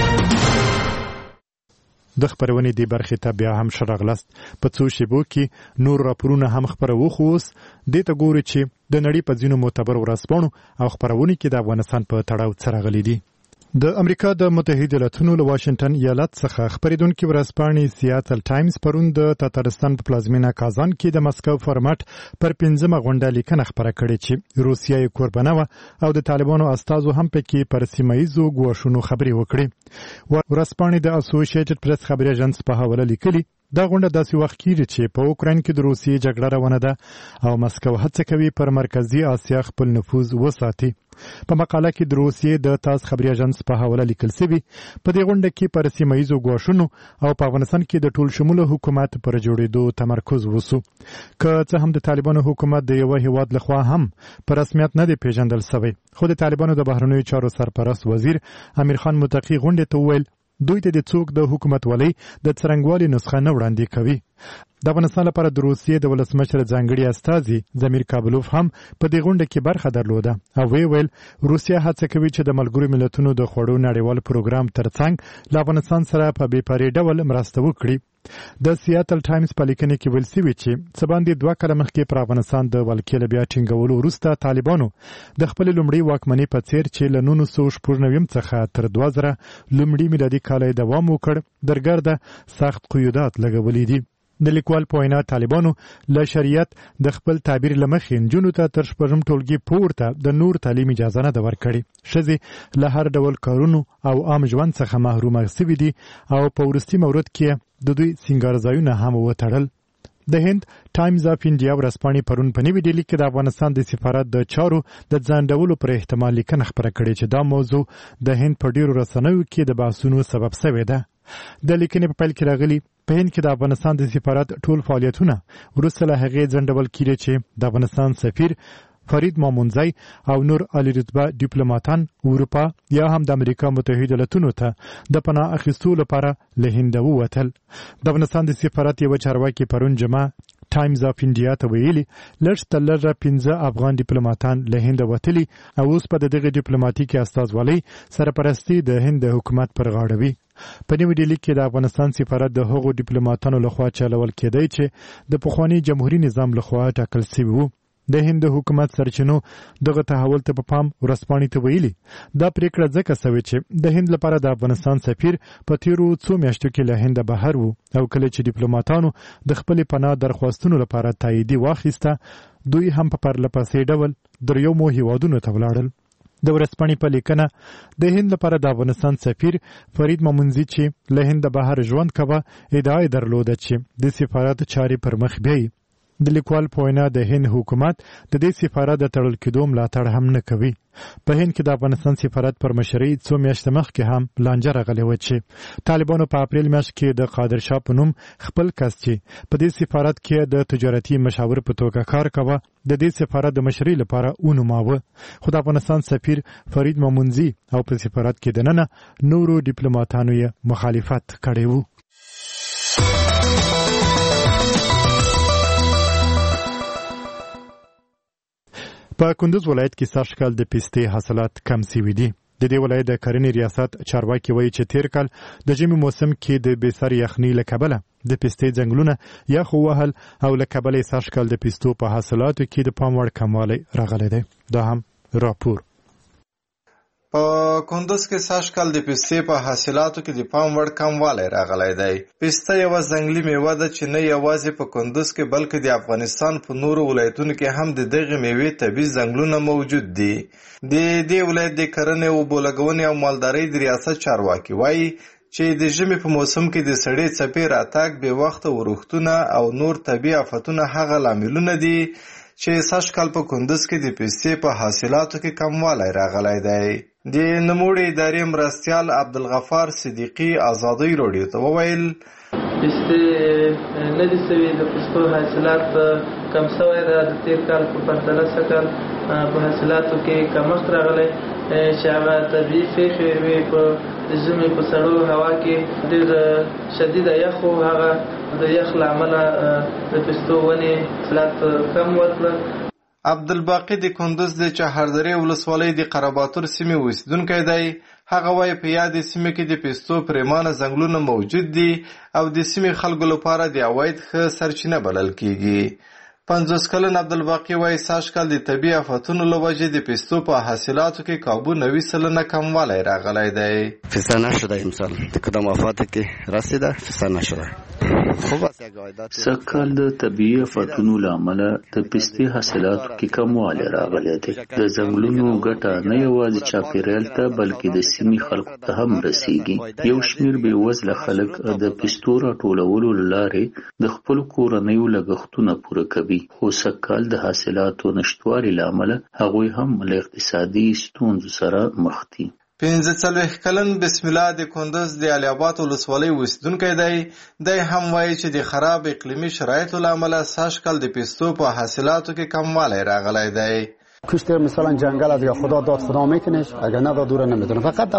د خبرونې دی برخې ته بیا هم شراغلست. په څو شیبو کې نور راپورونه هم خبرو خو اوس دې ته ګوري چې د نړۍ په ځینو معتبر ورځپاڼو او خبرونې کې د افغانستان په تړاو څه راغلي دي. د امریکا د متحده ایالاتونو له واشنگټن ایالت څخه خبرېدونکې ورځپاڼې سیاتل ټایمز پرون د تاتارستان په پلازمینه کازان کې د مسکو فارمټ پر 5مه غونډه لیکنه خبره کړې چې روسیه یې قربانه وه او د طالبانو استازو هم پکې پر سیمه ییزو ګواښونو خبرې وکړې. ورځپاڼې د اسوسییټډ پریس خبري اژانس په حواله لیکلي دا غونډه داسې وخت کېږي چې په اوکراین کې د روسیې جګړه روانه ده او مسکو هڅه کوي پر مرکزي اسیا خپل نفوذ وساتي. په مقاله کې د روسیې د تاس خبري اژانس په حواله لیکل شوی په دې غونډه کې پر سیمه ییزو ګواښونو او په افغانستان کې د ټول شموله حکومت پر جوړېدو تمرکز وسو. که څه هم د طالبانو حکومت د یو هیواد لخوا هم په رسمیت نه دی پیژندل شوی، خو د طالبانو د بهرنیو چارو سرپرست وزیر امیر خان متقی غونډه ته وویل دوی ته د څوک د حکومتولۍ د څرنګوالي نسخه نه وړاندې کوي. د افغانستان لپاره د روسیې د ولسمشر ځانګړي استازي زمیر کابلوف هم په دې غونډه کې برخه درلوده او ویل روسیه هڅه کوي چې د ملګرو ملتونو د خوړو نړیوال پروګرام ترڅنګ له افغانستان سره په بې پرې ډول مرسته وکړي. د سیاتل ټایمز په لیکنه کې ویل شوی چې څه باندې 2 کاله مخکې پر افغانستان د ولکې له بیا ټینګولو وروسته طالبانو د خپل لومړي واکمنۍ په څیر چې له 1999 څخه تر 2000 لومړي میلادي کال دوام وکړ درګرده سخت قیودات لګولې دي. د لیکوال په وینا طالبانو له شریعت د خپل تعبیر لمخې نجونو ته تر شپږم ټولګي پورته د نور تعلیم اجازه نه ده ورکړې. ښځې له هر ډول کارونو او عام ژوند څخه محرومه شوي دي او په وروستي مورد کې د دوی سینګارځایونه هم وتړل. د هند ټایمز اف انډیا ورځپاڼې پرون په نوې ډیلي کې د افغانستان د سفارت د چارو د ځانډولو پر احتمال لیکنه خپره کړې چې دا موضوع د هند په ډیرو رسنیو کې د بحثونو سبب شوې ده. د لیکنې په پیل کې راغلي په هند کې د افغانستان د سفارت ټول فعالیتونه وروسته له هغې ځنډول کیږي چې د افغانستان سفیر فرید مامونزی او نور عالی رتبه ډیپلوماټان اروپا یا هم د امریکا متحده ایالاتونو ته د پناه اخیستو لپاره له هند ووتل. د افغانستان د سفارت یو چارواکي پرون جمعه ټایمز اف انډیا ته ویلي لږ تر لږه 15 افغان ډیپلوماټان له هند وتلي او اوس په دغه ډیپلوماټیکي استازولۍ سرپرستی د هند حکومت پر غاړه وي. په نیو ډیلي کې د افغانستان سفارت د هغو ډیپلوماټانو لخوا چلول کېدی چې د پخواني جمهوریت نظام لخوا ټاکل شوي وو. د هند حکومت سرچینو دغه تحول ته په پام ورځپاڼې ته ویلي دا پریکړه ځکه شوې چې د هند لپاره د افغانستان سفیر په تیرو څو میاشتو کې له هند بهر وو او کله چې ډیپلوماټانو د خپل پناه درخواستونو لپاره تاییدي واخیسته دوی هم په پرلپسې ډول دریمو هیوادونو ته ولاړل. د ورځپاڼې په لیکنه د هند لپاره د افغانستان سفیر فرید مامونزی چې له هند بهر ژوند کوي ادعا درلوده چې د سفارت چارې پر مخ بیایي. د لیکوال په وینا د هند حکومت د دې سفارت د تړل کېدو ملاتړ هم نه کوي. په هند کې د افغانستان سفارت پر مشرۍ څو میاشتې مخکې هم لانجه راغلې وه چې طالبانو په اپریل میاشت کې د قادر شاه په نوم خپل کس چې په دې سفارت کې د تجارتي مشاور په توګه کار کوه د دې سفارت د مشرۍ لپاره ونوماوه. خو د افغانستان سفیر فرید مامونزی او په سفارت کې دننه نورو ډیپلوماټانو یې مخالفت کړی وو. په کندوز ولایت کې سږکال د پستې حاصلات کم شوي دي. د دې ولایت د کرنې ریاست چارواکي وایي چې تیر کال د ژمي موسم کې د بېساري یخنۍ له کبله د پستې ځنګلونه یخ ووهل او له کبله یې سږکال د پستو په حاصلاتو کې د پام وړ کموالی راغلی دی. دا هم راپور. په کندوز کې سږکال د پستې په حاصلاتو کې د پام وړ کموالی راغلی دی. پسته یوه ځنګلي میوه ده چې نه یوازې په کندوز کې بلکې د افغانستان په نورو ولایتونو کې هم د دغې میوې طبیعي ځنګلونه موجود دي. د دې ولایت د کرنې اوبو لګونې او مالدارۍ د ریاست چارواکي وایي چې د ژمي په موسم کې د سړې څپې راتګ بې وخته ورښتونه او نور طبیعي آفتونه هغه لاملونه دي چې سږکال په کندوز کې د پستې په حاصلاتو کې کموالی راغلی دی. د نوموړي ادارې مرستیال عبدالغفار صدیقي ازادۍ راډیو ته وویل پستې نه دي سوي د پستو حاصلات کم سوی ده. د تیر کال په پرتله سږکال په حاصلاتو کې کمښت راغلی چې هغه طبیعي پېښې وې په د ژمي په سړو هوا کې ډېر شدیده یخ و. هغه د یخ له امله د پستو ونې حاصلات کم ورکړل. عبدالباقي د کندوز د چهاردرې ولسوالۍ د قرهباتور سیمې اوسېدونکی دی. هغه وایي په یادې سیمې کې د پستو پرېمانه ځنګلونه موجود دي او د سیمې خلکو لپاره د عواید ښه سرچینه بلل کېږي. 50 کلن عبدالباقي وایي سږکال د طبیعي آفتونو له وجې د پستو په حاصلاتو کې کابو 90% کموالی راغلی دی. پسته نشده امسال د کدام آفاتو کې رسیده پسته نشده. سږکال د طبیعي آفتونو له امله د پستې حاصلاتو کې کموالی راغلی دی. د ځنګلونو ګټه نه یوازې چاپیریال ته بلکې د سیمې خلکو ته هم رسیږي. یو شمېر بېوزله خلک د پستو راټولولو له لارې د خپلو کورنیو لګښتونه پوره کوي. خو سږکال د حاصلاتو نشتوالي له امله هغوی هم له اقتصادي ستونزو سره مخ دي. 45 کلن بسم الله د کندوز د علي آباد ولسوالۍ اوسېدونکی دی. دی هم وایي چې د خراب اقلیمي شرایطو له امله سږکال د پستو په حاصلاتو کې کموالی راغلی دی. کشت مثلا جنگل از خدا داد خدا میکنش اگر نداد دور نمیدونه. فقط دولت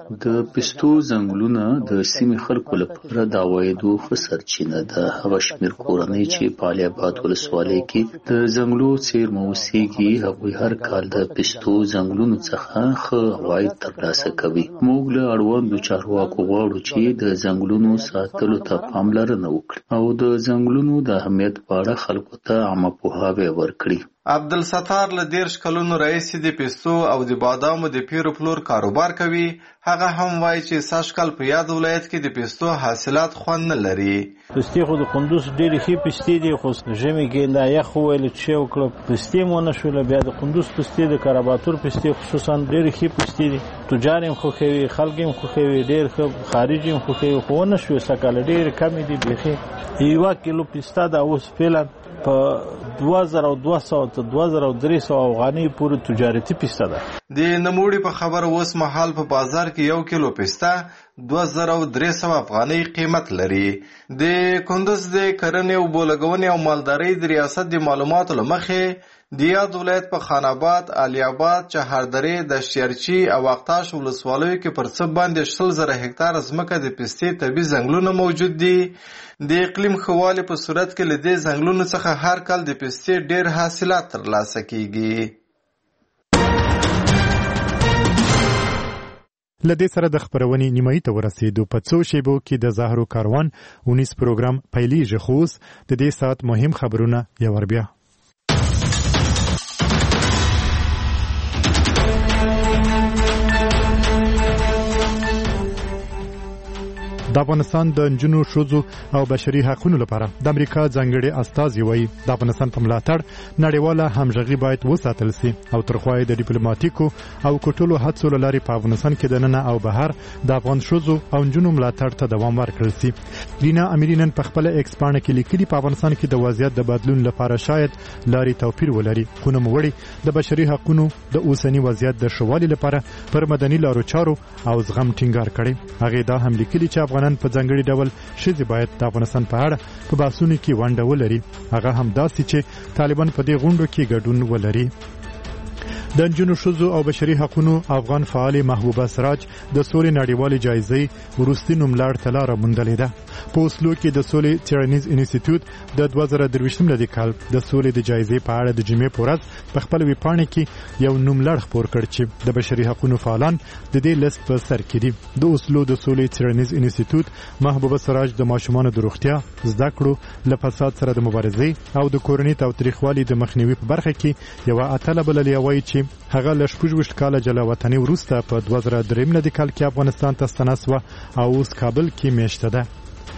د پستو ځنګلونه د سیمې خلکو لپاره د عوایدو ښه سرچینه ده. هغه شمېر کورنۍ چې په علي اباد ولسوالۍ کې د ځنګلو څیرمه اوسېږي هغوی هر کال د پستو ځنګلونو څخه ښه عواید ترلاسه کوي. موږ له اړوندو چارواکو غواړو چې د ځنګلونو ساتلو ته پاملرنه وکړي او د ځنګلونو د اهمیت په اړه خلکو ته عامه پوهاوی ورکړي. عبدالستار له 13 کلونو راهیسې د پیستو او د بادامو د پیرو پلور کاروبار کوي. هغه هم وایي چې سږکال په یاد ولایت کې د پیستو حاصلات خوند نه لري. پستې خو د قندوز ډېرې ښې پستې دي خو ژمي کې دا یخ وویل چې څه وکړه پستې مو نه شوله. بیا د قندوز پستې د کاراباتور پستې خصوصا ډېرې ښې پستې دي. تجار هم خوښوي خلک هم خوښوي ډېر ښه خارجي هم خوښوي خو ونه شوې سږکال ډېرې کمې دي بیخي. 1 کیلو پسته دا اوس فعلا په 2200 تر 2300 افغانۍ پورې تجارتي پسته ده. د نموړي په خبر اوس مهال په بازار کې 1 کیلو پسته 2300 افغانۍ قیمت لري. د کندوز د کرنې او بولګونې او مالدارۍ د ریاست د معلوماتو لمخې د یاد ولایت په خان آباد، علي آباد، چهاردرې، دشتیارچي او اقتاش ولسوالیو کې پر څه باندې 100,000 هکتار ځمکه د پستې طبیعي ځنګلونه موجود دي. د اقلیم ښه والي په صورت کې له دې ځنګلونو څخه هر کال د پستې ډېر حاصلات ترلاسه کیږي. لدې سره د خبرونې نیمایي ته ورسېدو. په څو شیبو کې د زهرو کاروان 19 پروګرام پیلېږي خو اوس د دې ساعت مهم خبرونه یو ور بیا. د افغانستان د نجونو ښځو او بشري حقوقو لپاره د امریکا ځانګړي استازي وایي د افغانستان په ملاتړ نړیواله همغږي باید وساتل شي او ترخوای د ډیپلوماټیکو او کوټلو هڅو لاري په افغانستان کې د نن او بهر د افغان ښځو او نجونو ملاتړ ته دوام ورکړل شي. رینا امیرینن په خپل ایکس باندې کې لیکلي په افغانستان کې د وضعیت د بدلون لپاره شاید لاري توپیر ولري خو نو وړي د بشري حقوقو د اوسنی وضعیت د شوالي لپاره پر مدني لارو چارو او زغم ټینګار کړي. هغه دا هم لیکلي چې افغانان په ځانګړي ډول ښځې باید د افغانستان په اړه په بحثونو کې ونډه ولري. هغه هم داسې چې طالبان په دې غونډو کې ګډون ولري. د نجونو ښځو او بشري حقوقو افغان فعال محبوبه سراج د سولې نړیوالې جایزې وروستي نوملړ ته لاره موندلې ده. په اوسلو کې د سولې څېړنیز انسټیټیوټ د 2023 لدی کال د سولې د جایزې په اړه د جمعې په ورځ په خپل ویبپاڼه کې یو نوملړ خپور کړ چې د بشري حقوقو فعالان د دې لیست په سر کې دي. د اوسلو د سولې څېړنیز انسټیټیوټ محبوبه سراج د ماشومانو د روغتیا، زده کړو، له فساد سره د مبارزې او د کورنۍ تاوتریخوالي د مخنیوي په برخه کې یو اتله بللې وایي چې هغه له 14 کاله جلا وطني وروسته په 2003 ملي کال کې افغانستان ته ستنسوه او اوس کابل کې میشته ده.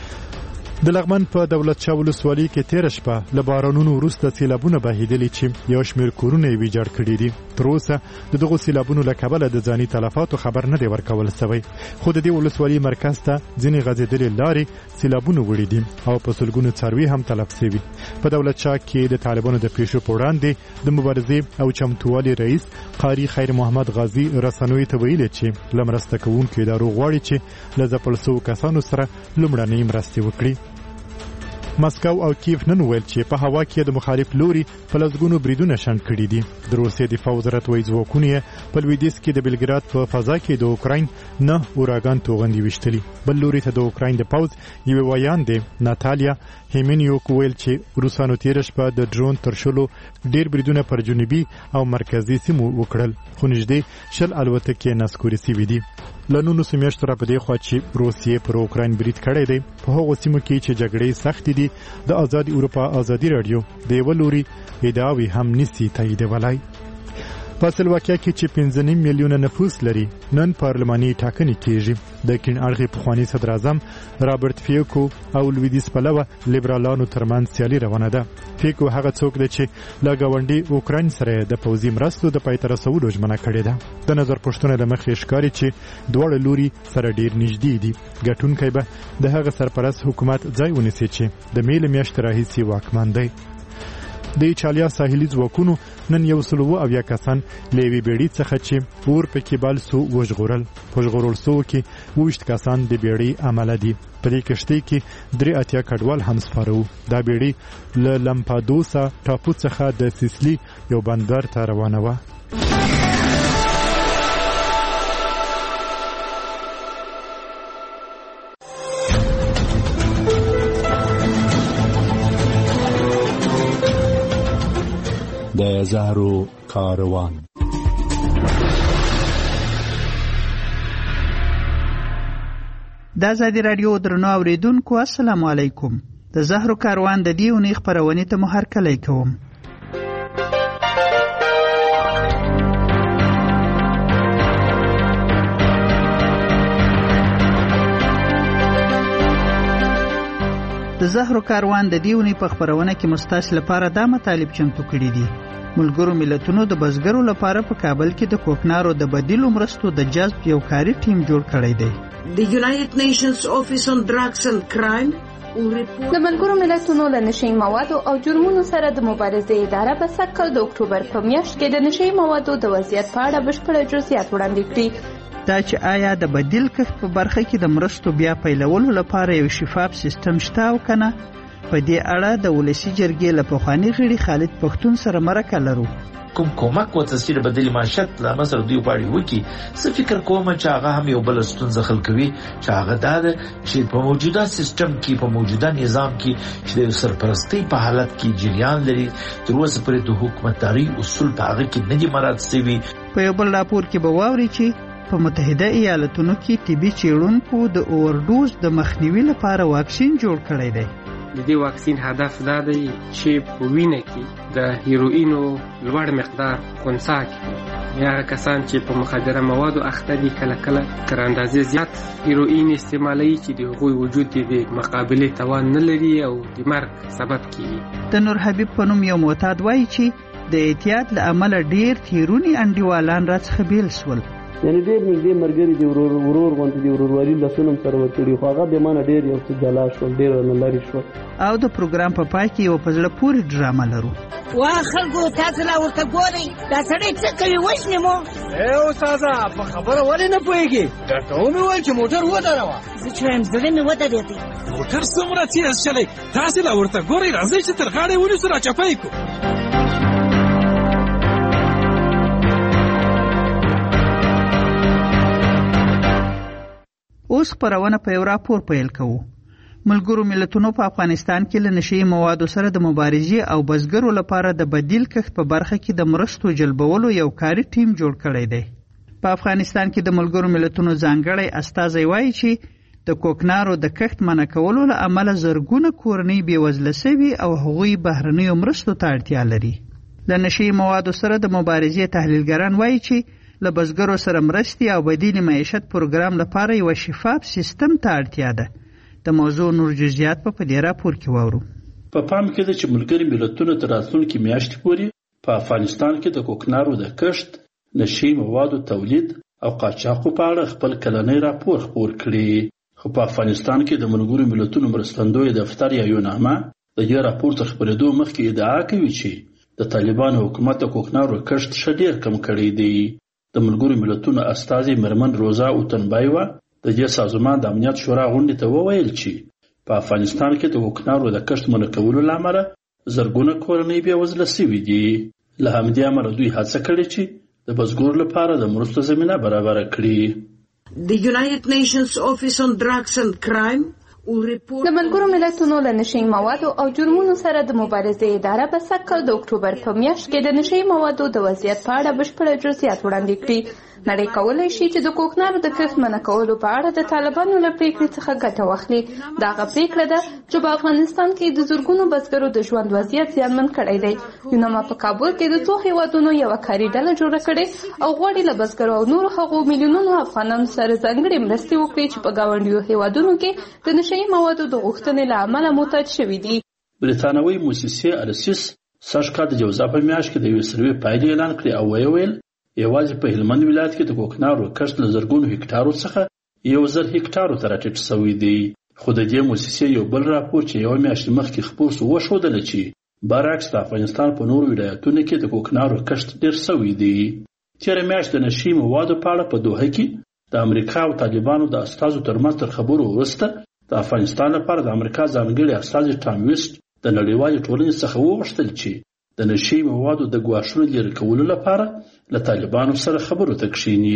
د لغمن په دولت شاه ولسوالۍ کې تیر شپه له بارانونو وروسته سیلابونه بهیدلي چې یو شمېر کورونه یې ویجاړ کړي دي. تر اوسه د دغو سیلابونو له کبله د ځاني تلفاتو خبر نه دی ورکول شوی خو د دې ولسوالۍ مرکز ته ځینې غځېدلې لارې سیلابونه وړي دي او په سلګونو څاروي هم تلف شوي. په دولت شاه کې د طالبانو د پیښو په وړاندې د مبارزې او چمتووالي رئیس قاری خیر محمد غازی رسنوي ته ویلي چې له مرسته کوونکو ادارو غواړي چې له ځپل شوو کسانو سره لومړنۍ مرستې وکړي. مسکو او کیف نن ویل چې په هوا کې د مخالف لوري په لږونو بریدونه شنډ کړي دي. د روسیې دفاع وزارت وایي ځواکونه په لویدیځ کې د بلګراد په فضا کې د اوکراین نه اوراګان توغندي وشتلي. بل لوري ته د اوکراین د پوز یو ویاندې ناتالیا هیمنیوک ویل چې روسانو تیر شپه د ډرون ترشلو ډیر بریدونه پر جنوبي او مرکزي سیمو وکړل خو نږدې 10 الوتکې نسکوري سوي دي. لنونو سمیشت را په دې خوا چې روسیې پر اوکراین برید کړی دی په هغو سیمو کې چې جګړې سختې دي. د آزادي اروپا آزادي رادیو د یو لوري ادعاوې هم نسی تاییدولای. په سلواکیا کې چې 15 میلیونه نفوس لري نن پارلماني ټاکنې کیږي. د کین اړخي پخوانی صدر اعظم رابرټ فیکو او لویدیس پلوه لیبرالانو ترمنځ سیالي روانه ده. فیکو هغه څوک دی چې لا غونډي اوکراین سره د پوځي مرستو د پای ته رسولو ژمنه کړې ده. د نظر پښتنه د مخې ښکاري چې دوه لوري سره ډیر نږدې دي. ګټونکي به د هغه سرپرست حکومت ځای ونیسي چې د میل میاشت راهیسي واکمن دی. د ایټالیا ساحلي ځواکونو نن 100 کسان لیوي بیړۍ څخه چې اور پکې بل سو وژغورل. وژغورل سو کې 20 کسان د بیړۍ عمله دي. په دې کشتۍ کې 3 کډوال هم سپارو. دا بیړۍ له لمپادوسا ټاپو څخه د سیسلی یو بندر ته روانه و. د زهرو کاروان. د آزادي رادیو درنو اوریدونکو السلام علیکم. د زهرو کاروان د دې اونۍ خپرونې ته مو هرکلی کوم. د زهرو کاروان د دې اونۍ په خپرونه کې مستاس لپاره دا مطالب چمتو کړي دي. ملګرو ملتونو د بزګرو لپاره په کابل کې د کوکنارو د بدیلو مرستو د جذب یو کاري ټیم جوړ کړی دی. The United Nations Office on Drugs and Crime د ملګرو ملتونو له نشي موادو او جرمونو سره د مبارزې اداره په سکل د اکتوبر په میاشت کې د نشي موادو د وضعیت په اړه بشپړ جزئیات وړاندې کړي. دا چې آیا د بدیل کښت په برخه کې د مرستو بیا پیلولو لپاره یو شفاف سیستم شته او کنه، په دې اړه د ولسی جرګې له پخوانی غړي خالد پښتون سره مرکه لرو. کوم کومک و تسهیل بدیل معیشت لا مثلا دوی پاړي وکی څه فکر کوم چې هغه هم یو بل ستونزه خلک کوي چې هغه دا چې په موجوده سیستم کې په موجوده نظام کې چې د سرپرستی په حالت کې جریان لري تر اوسه پورې د حکومتداري اصول په هغه کې نه دي مراعات شوي. په یو بل راپور کې به واوري چې په متحده ایالاتونو کې طبي څېړونکو د اوورډوز د مخنیوي لپاره واکسین جوړ کړی دی. د دې واکسین هدف دا دی چې په وینه کې د هیروینو لوړ مقدار خنثی کړي. یا کسان چې په مخدره موادو اخته دي کله کله تر اندازې زیات هیروین استعمالوي چې د هغوی وجود د مقابله توان نه لري او د مرګ سبب کیږي. د نور حبیب په نوم یو معتاد وایي چې د احتیاط له امله ډیر تیرونی انډیوالان راڅخه بیل سول. یعنی ډیر نږدې مرګري دی ورور غونډې دی وروروالي لسونم سره ورکړي خو هغه به مانه ډیر یو څه جلا شو ډیر نه لري شو. او د پروګرام په پای کې یو پزله پوری ډراما لرو. وا خلکو تاسو لا ورته ګورئ دا سړی څه کوي وښنه مو استاد په خبره ولې نه پوهیږي درته مې وویل چې موټر ودروه. زه چې وایم زړه مې ودرېدی. موټر څومره تېز چلی تاسو لا ورته ګورئ راځئ چې تر غاړې ونیسو راچپی کړو. اوس خپرونه په یو راپور پیل کوو. ملګرو ملتونو په افغانستان کې له نشي موادو سره د مبارزې او بزګرو لپاره د بدیل کښت په برخه کې د مرستو جلبولو یو کاري ټیم جوړ کړی دی. په افغانستان کې د ملګرو ملتونو ځانګړی استازی وایي چې د کوکنارو د کښت منع کولو له امله زرګونه کورنۍ بېوزله سوي او هغوی بهرنیو مرستو ته اړتیا لري. له نشي موادو سره د مبارزې تحلیلګران وایي چې له بزګرو سره مرستې او بدیل معیشت پروګرام لپاره یو شفاف سیستم ته اړتیا ده. د موضوع نور جزئیات په دې راپور کې واورو. په پام کې ده چې ملګري ملتونه تر راتلونکي میاشتې پورې په افغانستان کې د کوکنارو د کښت، نشي موادو تولید او قاچاقو په اړه خپل کلنی راپور خپور کړي. خو په افغانستان کې د ملګرو ملتونو مرستندوی دفتر یا یونامه د دې راپور تر خپرېدو مخکې ادعا کوي چې د طالبانو حکومت د کوکنارو کښت ښه ډېر کم کړی دی. د ملګرو ملتونو استازي مرمن روزا اوتنبایوا د دې سازمان د امنیت شورا غونډې ته وویل چې په افغانستان کې د کوکنارو د کښت منع کولو له امله زرګونه کورنۍ بېوزله سوي دي. له همدې امله دوی هڅه کړې چې د بزګرو لپاره د مرستو زمینه برابره کړي. The United Nations Office on Drugs and Crime د ملګرو ملتونو له نشي موادو او جرمونو سره د مبارزې اداره په سکل د اکتوبر په میاشت کې د نشي موادو د وضعیت په اړه بشپړ جزئیات وړاندې کړي. نړۍ کولی شي چې د کوکنارو د کښت منع کولو په اړه د طالبانو له پریکړې څخه ګټه واخلي. دا هغه پریکړه ده چې په افغانستان کې د زرګونو بزګرو د ژوند وضعیت زیانمن کړی دی. یوناما په کابل کې د څو هیوادونو یوه کاري ډله جوړه کړې او غواړي له بزګرو او نورو هغو میلیونونو افغانانو سره ځانګړې مرستې وکړي چې په ګاونډیو هیوادونو کې د نشي موادو د غوښتنې له امله محتاج شوي دي. بریتانوي موسسې ارسیس سږ کال د جوزا په میاشت کې د یوې سروې پایلې اعلان کړې او ویل یوازې په هلمند ولایت کې د کوکنارو کښت له زرګونو هکټارو څخه 1000 هکټارو ته راټیټ شوی دی. خو د دې موسسې یو بل راپور چې یوه میاشت مخکې خپور شو وښودله چې برعکس د افغانستان په نورو ولایتونو کې د کوکنارو کښت ډېر شوی دی. تېره میاشت د نشي موادو په اړه په دوحه کې د امریکا او طالبانو د استازو ترمنځ تر خبرو وروسته د افغانستان لپاره د امریکا ځانګړي استازي ټام ویسټ د نړیوالې ټولنې څخه وغوښتل چې د نشي موادو د ګواښونو لرې کولو لپاره له طالبانو سره خبرو ته کښیني.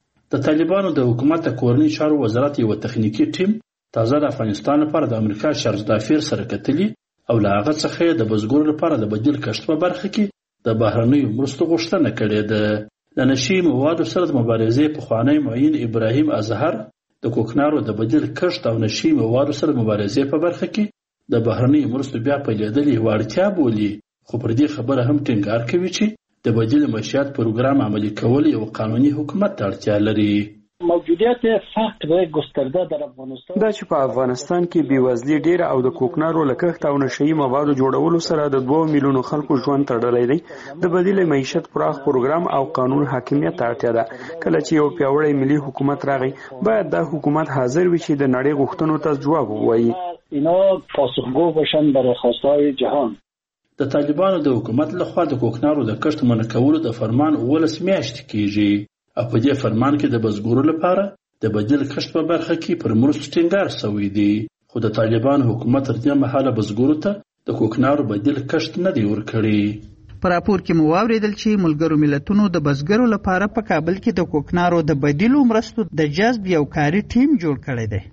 د طالبانو د حکومت د کورنۍ چارو وزارت یو تخنیکی ټیم تازه د افغانستان لپاره د امریکا شارج دافیر سره کتلی او له هغه څخه د بزګرو لپاره د بدیل کښت په برخه کې د بهرنیو مرستو غوښتنه کړې ده. د نشي موادو سره د مبارزې پخوانی معین ابراهیم ازهر د کوکنارو د بدیل کښت او نشي موادو سره د مبارزې په برخه کې د بهرنیو مرستو بیا پیلېدل یوه اړتیا بولي، خو پر دې خبره هم ټینګار کوي چې د بدیل معیشت پروګرام عملي کول یو قانوني حکومت ته اړتیا لري. موجودیت فقر گسترده در افغانستان دا چې په افغانستان کې بیوزلي ډیره او د کوکنارو له کښت او نشئی موادو جوړولو سره د 2 میلیونو خلکو ژوند تړلی دی. د بدیل معیشت پراخ پروګرام او قانون حاکمیت ته اړتیا ده. کله چې یو پیاوړی ملي حکومت راغی باید دا حکومت حاضر وي چې د نړۍ غوښتنو ته ځواب ووایي. اینا پاسخگو باشن برای خواستهای جهان. د طالبانو د حکومت لخوا د کوکنارو د کښت منع کولو د فرمان 19 میاشتې کیږي او په دې فرمان کې د بزګرو لپاره د بدیل کښت په برخه کې پر مرستو ټینګار شوی دی، خو د طالبان حکومت تر دې مهاله بزګرو ته د کوکنارو بدیل کښت نه دی ورکړی. په راپور کې مو واوریدل چې ملګرو ملتونو د بزګرو لپاره په کابل کې د کوکنارو د بدیلو مرستو د جذب یو کاري ټیم جوړ کړی دی.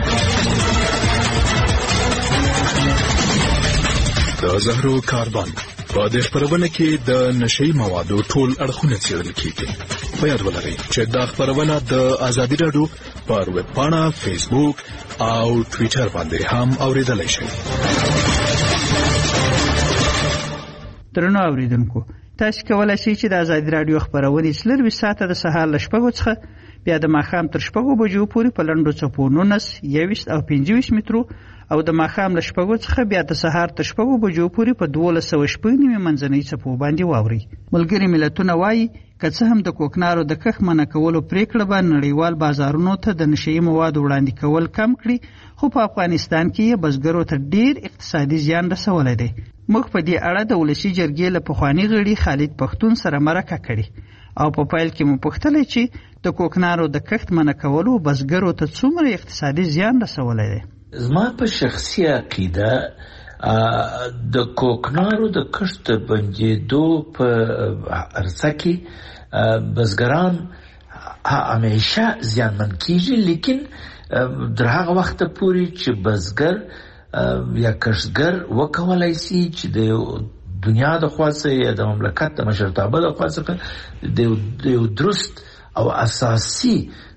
د زهرو کاربن په دې خبرونه کې د نشئی موادو ټول اړخونه څېړل کیږي. په یاد ولرئ چې دا خبرونه د آزادي رادیو پر ویب پاڼه، فیسبوک او ټویټر باندې هم اوریدلای شئ. درنو اوریدونکو، تاسو کولای شئ چې د آزادي رادیو خبرونه 24 ساعته د سهار ل 6 څخه بیا د ماښام تر 6 بجو پورې په لنډو څپو 19 21 او 25 مترو او د ماښام ل 6 څخه بیا د سهار تر 6 بجو پورې په 1290 منځنۍ څپو باندې واوري. ملګري ملتونه وایي که څه هم د کوکنارو د کښت منع کولو پریکړه به نړیوال بازارونو ته د نشئی موادو وړاندې کول کم کړي، خو په افغانستان کې بزګرو ته ډیر اقتصادي زیان رسولی دی. موږ په دې اړه د ولسي جرګې له پخواني غړي خالد پښتون سره مرکه کړې او په پایل کې مو پوښتلی چې د کوکنارو د کښت منع کولو بزګرو ته څومره اقتصادي زیان رسولی دی. زما په شخصي عقیده د کوکنارو د کښت بندېدو په عرصه کې بزګران همیشه زیانمن کیږي، لیکن در هغه وخت پورې چې بزګر یا کښتګر وکولای شي چې د دنیا د خواڅه یا د مملکت د مشرتابه د خواڅه د یو درست او اساسي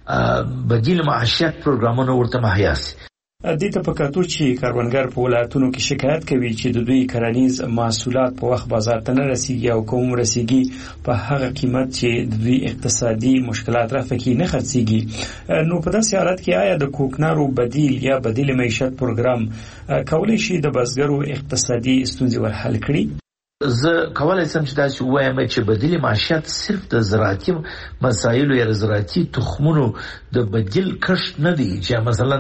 بدیل معیشت پروګرامونه ورته مهیا شي. دې ته پکاتو چې کاروانګر په ولایتونو کې شکایت کوي چې د دوی کرنیز محصولات په وخت بازار ته نه رسیږي او کوم رسیږي په هغه قیمت چې د دوی اقتصادي مشکلات رافع کې نه خرڅيږي. نو په داسې حالت کې آیا د کوکنارو بدیل یا بدیل معیشت پروګرام کولای شي د بزګرو اقتصادي ستونزې ورحل کړي؟ زه کولای شم چې داسې ووایم چې بدیل معیشت صرف د زراعتي مسایلو یا زراعتي تخمونو د بدیل کښت نه دی چې مثلا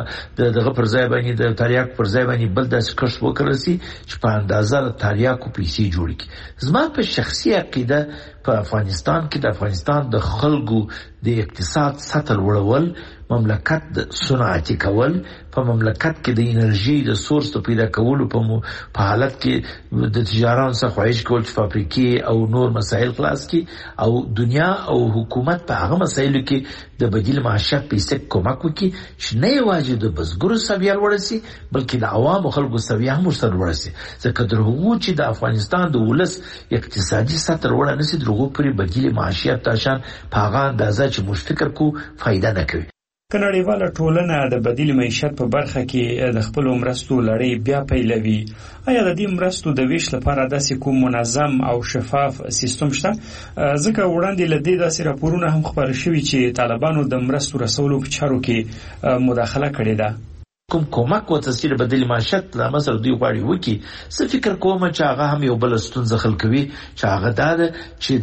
دغه پر ځای باندې د تریاک پر ځای باندې بل داسې کښت وکړل شي چې په اندازه د تریاکو پیسې جوړ کړي. زما په شخصي عقیده په افغانستان کې د افغانستان د خلکو د اقتصاد سطح لوړول، مملکت د صنعتي کول، په مملکت کې د انرژي د سورس ته پیدا کولو په حالت کې د تجاران څخه خواهش کول چې فابریکې او نور مسایل خلاص کی او دنیا او حکومت په هغه مسایلو کې د بدیل معیشت په څیر کومک وکړي چې نه یوازې د بزګرو سویه لوړ شي بلکې د عوامو خلکو سویه هم ورسره لوړ شي. ځکه تر هغو چې د افغانستان د ولس اقتصادي سطح لوړ نه شي تر هغو پورې بدیل معیشت تاشان په هغه اندازه چې موږ فکر کوو فایده نه کوي. که نړیواله ټولنه د بدیل معیشت په برخه کې د خپلو مرستو لړۍ بیا پیلوي، آیا د دې مرستو د ویش لپاره داسې کوم منظم او شفاف سیستم شته؟ ځکه وړاندې له دې داسې راپورونه هم خپاره شوي چې طالبانو د مرستو رسولو په چارو کې مداخله کړې ده. کوم کومک و تصویر بدیل معیشت لا مثلا دوی غواړي وکي څه فکر کوم چې هغه هم یو بل ستونزه خلک کوي چې هغه دا چې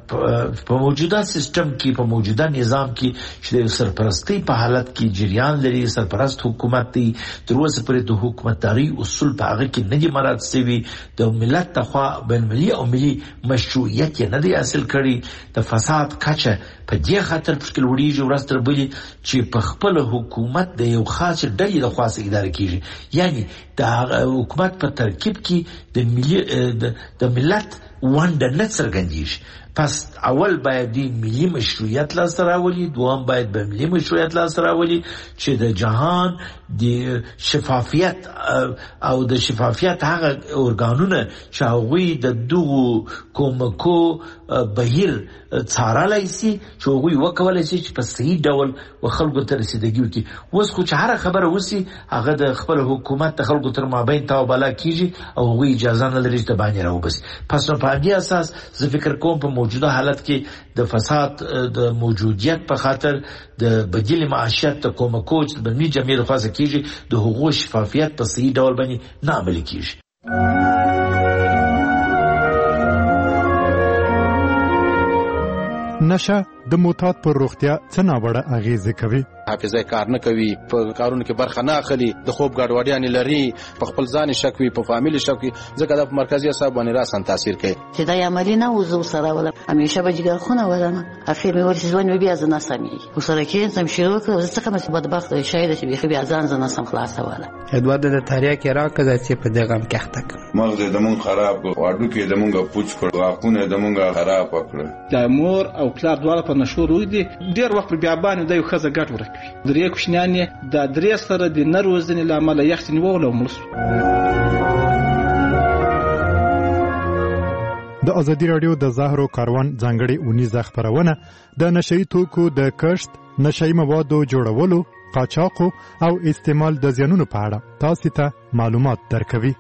د په موجوده سیستم کې په موجوده نظام کې چې سرپرستی په حالت کې جریان لري، سرپرست حکومت دی تر اوسه پورې د حکومتداري اصول په هغه کې نه دي مراعات شوي، د ملت تخوا بین ملي او ملي مشروعیت نه دی حاصل کړي، د فساد کچه په دې خاطر مشکل وړيږي ورځ تر بلې چې په خپل حکومت د یو خاص ډلې خاصه اداره کیږي، یعنی د حکومت په ترکیب کې د ملت ونډه نه څرګندېږي. پس اول باید دی ملي مشروعیت لاسته راولي، دوم باید به ملي مشروعیت لاسته راولي چې د جهان د شفافیت او د شفافیت هغه ارګانونه چې هغوی د دغو کومکو بهیر څارلی سي، چې هغوی وکولی سي چې په صحیح ډول و خلکو ته رسیدګي وکړي. اوس خو چې هره خبره وسي هغه د خپل حکومت د خلکو تر مابین تاوبالا کیږي او هغوی اجازه نه لري چې د باندې راوبسي. پس نو په همدې اساس زه فکر کوم په موجوده حالت کې د فساد د موجودیت په خاطر د بدیل معاشیت د کومکو چې د بینالمللي جامعې لخوا کیږي د حقوقو شفافیت په صحیح ډول باندې نه عملي کیږي. نشه د معتاد پر روغتیا څه ناوړه اغیزه کوي؟ حافظه کار نه کوي، په کارونو کې برخه نه اخلي، د خوب ګډوډیاں لري، په خپل ځان شک وي، په فامیل شک وي، ځکه د مرکزی اعصاب باندې راسن تاثیر کوي. چې دا عملی نه وزو سره ولا همیشه به جګر خونه ولنه اخر مې ورسې ځوان بیا ځنه سمي وسره کې سم شروع کړ ځکه مې بدبخت شاید چې بیا ځان ځنه سم خلاص ولا ادوار د تاریخ کې راکړه چې په دغه کې اخته مغز د مون خراب واډو کې د مونږه پوچ کړ واقونه د مونږه خراب کړ. د مور او پلار دواړه په نشو روي دي ډیر وخت بیا باندې د یو خزه ګټ ورکوي. درې کوشنیان د درې سره د نروزنې لامل یختنی وله ملس. د ازادي رادیو د زهرو کاروان ځانګړي اونیزه خبرونه د نشئی توکو د کشت، نشئی موادو جوړولو، قاچاقو او استعمال د زیانونو په اړه تاسو ته معلومات درکوي.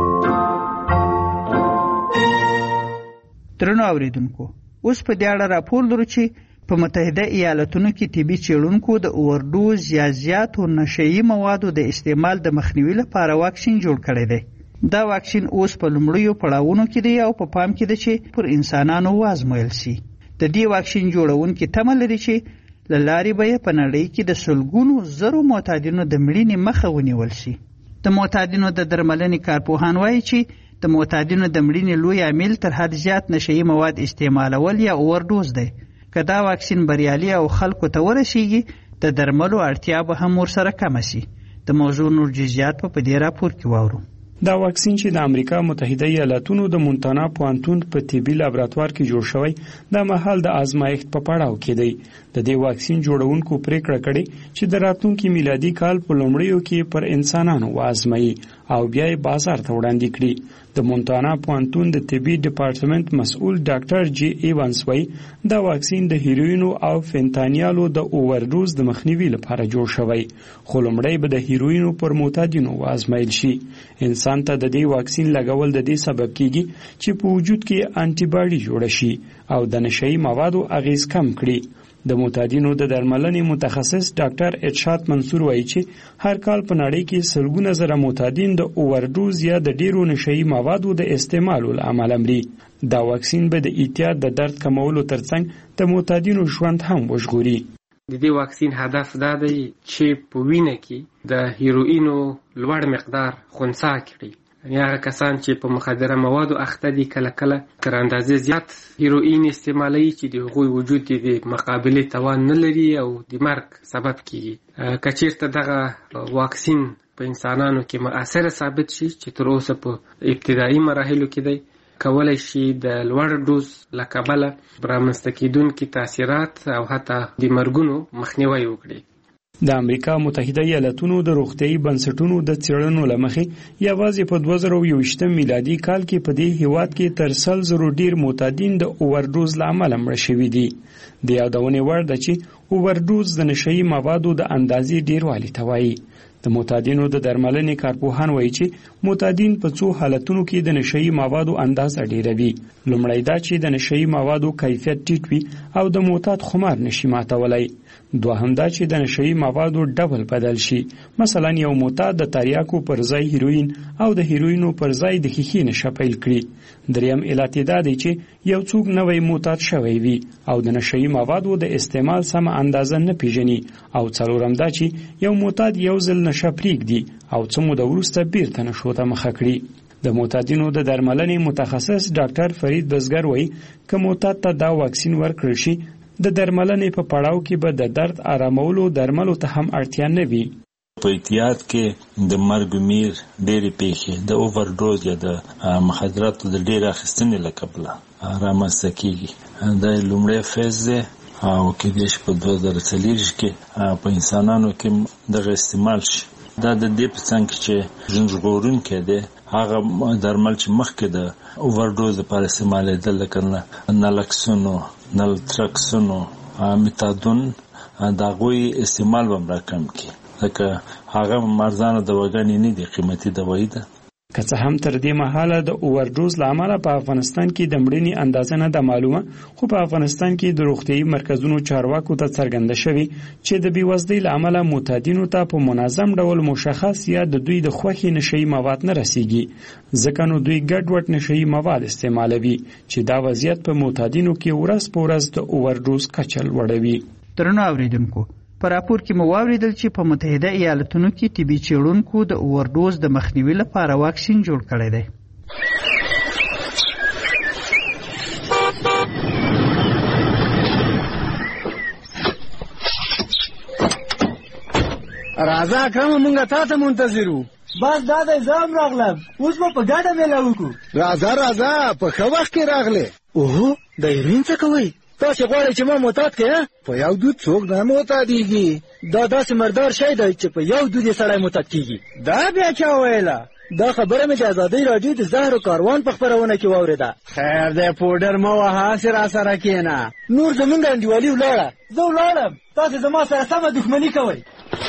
درنو اوریدونکو، اوس په دې اړه راپور لرو چې په متحده ایالاتونو کې طبي څېړونکو د اوورډوز یا زیاتو نشئی موادو د استعمال د مخنیوي لپاره واکسین جوړ کړی دی. دا واکسین اوس په لومړیو پړاوونو کې دی او په پام کې ده چې پر انسانانو وازمویل شي. د دې واکسین جوړونکي تمه لري چې له لارې به یې په نړۍ کې د سلګونو زرو معتادینو د مړینې مخه ونیول شي. د معتادینو د درملنې کارپوهان وایي چې د معتادینو د مړینې لوی عامل تر حد زیات نشئی مواد استعمالول یا اوورډوز دی. که دا واکسین بریالي او خلکو ته ورسیږي د درملو اړتیا به هم ورسره کمه شي. د موضوع نور جزئیات په دې راپور کې واورو. دا واکسین چې د امریکا متحده ایالاتونو د مونتانا پوهنتون په طبي لابراتوار کې جوړ شوی د مهال د آزمایښت په پړاو کې دی. د دې واکسین جوړونکو پریکړه کړې چې د راتلونکي میلادي کال په لومړیو کې پر انسانانو وازمایي او بیا یې بازار ته وړاندې کړي. د مونتانا پوهنتون د طبي ډپارټمنټ مسؤل ډاکټر جی ایوانس وایي دا واکسین د هیروینو او فنتانیالو د اوورډوز د مخنیوي لپاره جوړ شوی، خو لومړی به د هیروینو پر معتادینو وازمایل شي. انسان ته د دې واکسین لګول د دې سبب کیږي چې په وجود کې انټي باډي جوړ شي او د نشئی موادو اغیز کم کړي. د معتادینو د درملنې متخصص ډاکټر ارشاد منصور وایي چې هر کال په نړۍ کې سلګونه زره معتادین د اوورډوز یا د ډیرو نشئی موادو د استعمالو له امله مري. دا واکسین به د اعتیاد د درد کمولو ترڅنګ د معتادینو ژوند هم وژغوري. د دې واکسین هدف دا دی چې په وینه کې د هیروینو لوړ مقدار خنثی کړي. یعنی هغه کسان چې په مخدره موادو اخته دي کله کله تر اندازې زیات هیروین استعمالوي چې د هغوی وجود د مقابلې توان نه لري او د مرګ سبب کیږي. که چیرته دغه واکسین په انسانانو کې مؤثر ثابت شي چې تر اوسه په ابتدایي مراحلو کې دی، کولای شي د لوړ ډوز له کبله رامنځته کېدونکي تاثیرات او حتی د مرګونو مخنیوی وکړي. د امریکا متحده ایالاتونو د روغتیايي بنسټونو د څېړنو له مخې یوازې په 2021 میلادي کال کې په دې هیواد کې تر 100 ډیر معتادین د اوورډوز له امله مړه شوي دي. د یادونې وړ ده چې اوورډوز د نشئی موادو د اندازې ډیروالی ته وایي. د معتادینو د درملنې کارپوهان وایي چې معتادین په څو حالتونو کې د نشئی موادو اندازه ډیروي. لومړی دا چې د نشئی موادو کیفیت ټیټ وي او د معتاد خمار نشي ماتولی. دوهم دا چې د نشئی موادو ډبل بدل شي. مثلا یو معتاد د تریاکو پر ځای هیروین او د هیروینو پر ځای د ښیښې نشه پیل کړي. دریم علت دا دی چې یو څوک نوی معتاد شوی وي او د نشئی موادو د استعمال سمه اندازه نه پیژني، او څلورم دا چې یو معتاد یو ځل نشه پرېږدي او څه موده وروسته بیرته نشو ته مخه کړي. د معتادینو د درملنې متخصص ډاکټر فرید بزګر وایي که معتاد ته دا واکسین ورکړل شي د درملنې په پړاو کې به د درد آرامولو درملو ته هم اړتیا نه وي. په احتیاط کې د مرګ میر ډېرې پیښې د اوورډوز یا د مخدراتو د ډېر اخیستنې له کبله رامنځته کیږي. دا لومړی فیز دی او کېدای شي په 2040 کې په انسانانو کې دغه استعمال شي. دا د دې په څنګ کې چې ژغورونکی دی هغه درمل چې مخکې د اوورډوز لپاره استعمالېدل لکه نالکسونو، نالترکسونو، میتادون، د هغوی استعمال به هم راکم کړي ځکه هغه ارزانه دواګانې نه دي، قیمتي دوایي ده. که څه هم تر دې مهاله د اوورډوز له امله په افغانستان کې د مړینې اندازه نه ده معلومه، خو په افغانستان کې د روغتیايي مرکزونو چارواکو ته څرګنده شوي چې د بېوزلۍ له امله معتادینو ته په منظم ډول مشخص یا د دوی د خوښې نشهیي مواد نه رسیږي، ځکه نو دوی ګډوډ نشهیي مواد استعمالوي چې دا وضعیت په معتادینو کې ورځ په ورځ د اوورډوز کچه لوړوي. درنو اوریدونکو، په راپور کې مو واوریدل چې په متحده ایالتونو کې طبي څېړونکو د اوورډوز د مخنیوي لپاره واکسین جوړ کړی دی. راځه اکرم، مونږ تا ته منتظر وو. بس دا دی زه هم راغلم، اوس به په ګډه میله وکړو. راځه په ښه وخت کې راغلې. اوهو د هیروین څه کوئ؟ تاسې غواړئ چې ما معتاد کړئ؟ په یو دود څوک نه معتادېږي. دا داسې مردار شی دی چې په یو دود یې سړی معتاد کېږي. دا بیا چا ویله؟ دا خبره مې د ازادۍ راډیو د زهر و کاروان په خپرونه کې واورېده. خیر دی پوډر مه وهه، هسې راسره کښېنه. نور زمونږ انډیوالي ولاړه. زه ولاړم، تاسې زما سره سمه دښمني کوئ.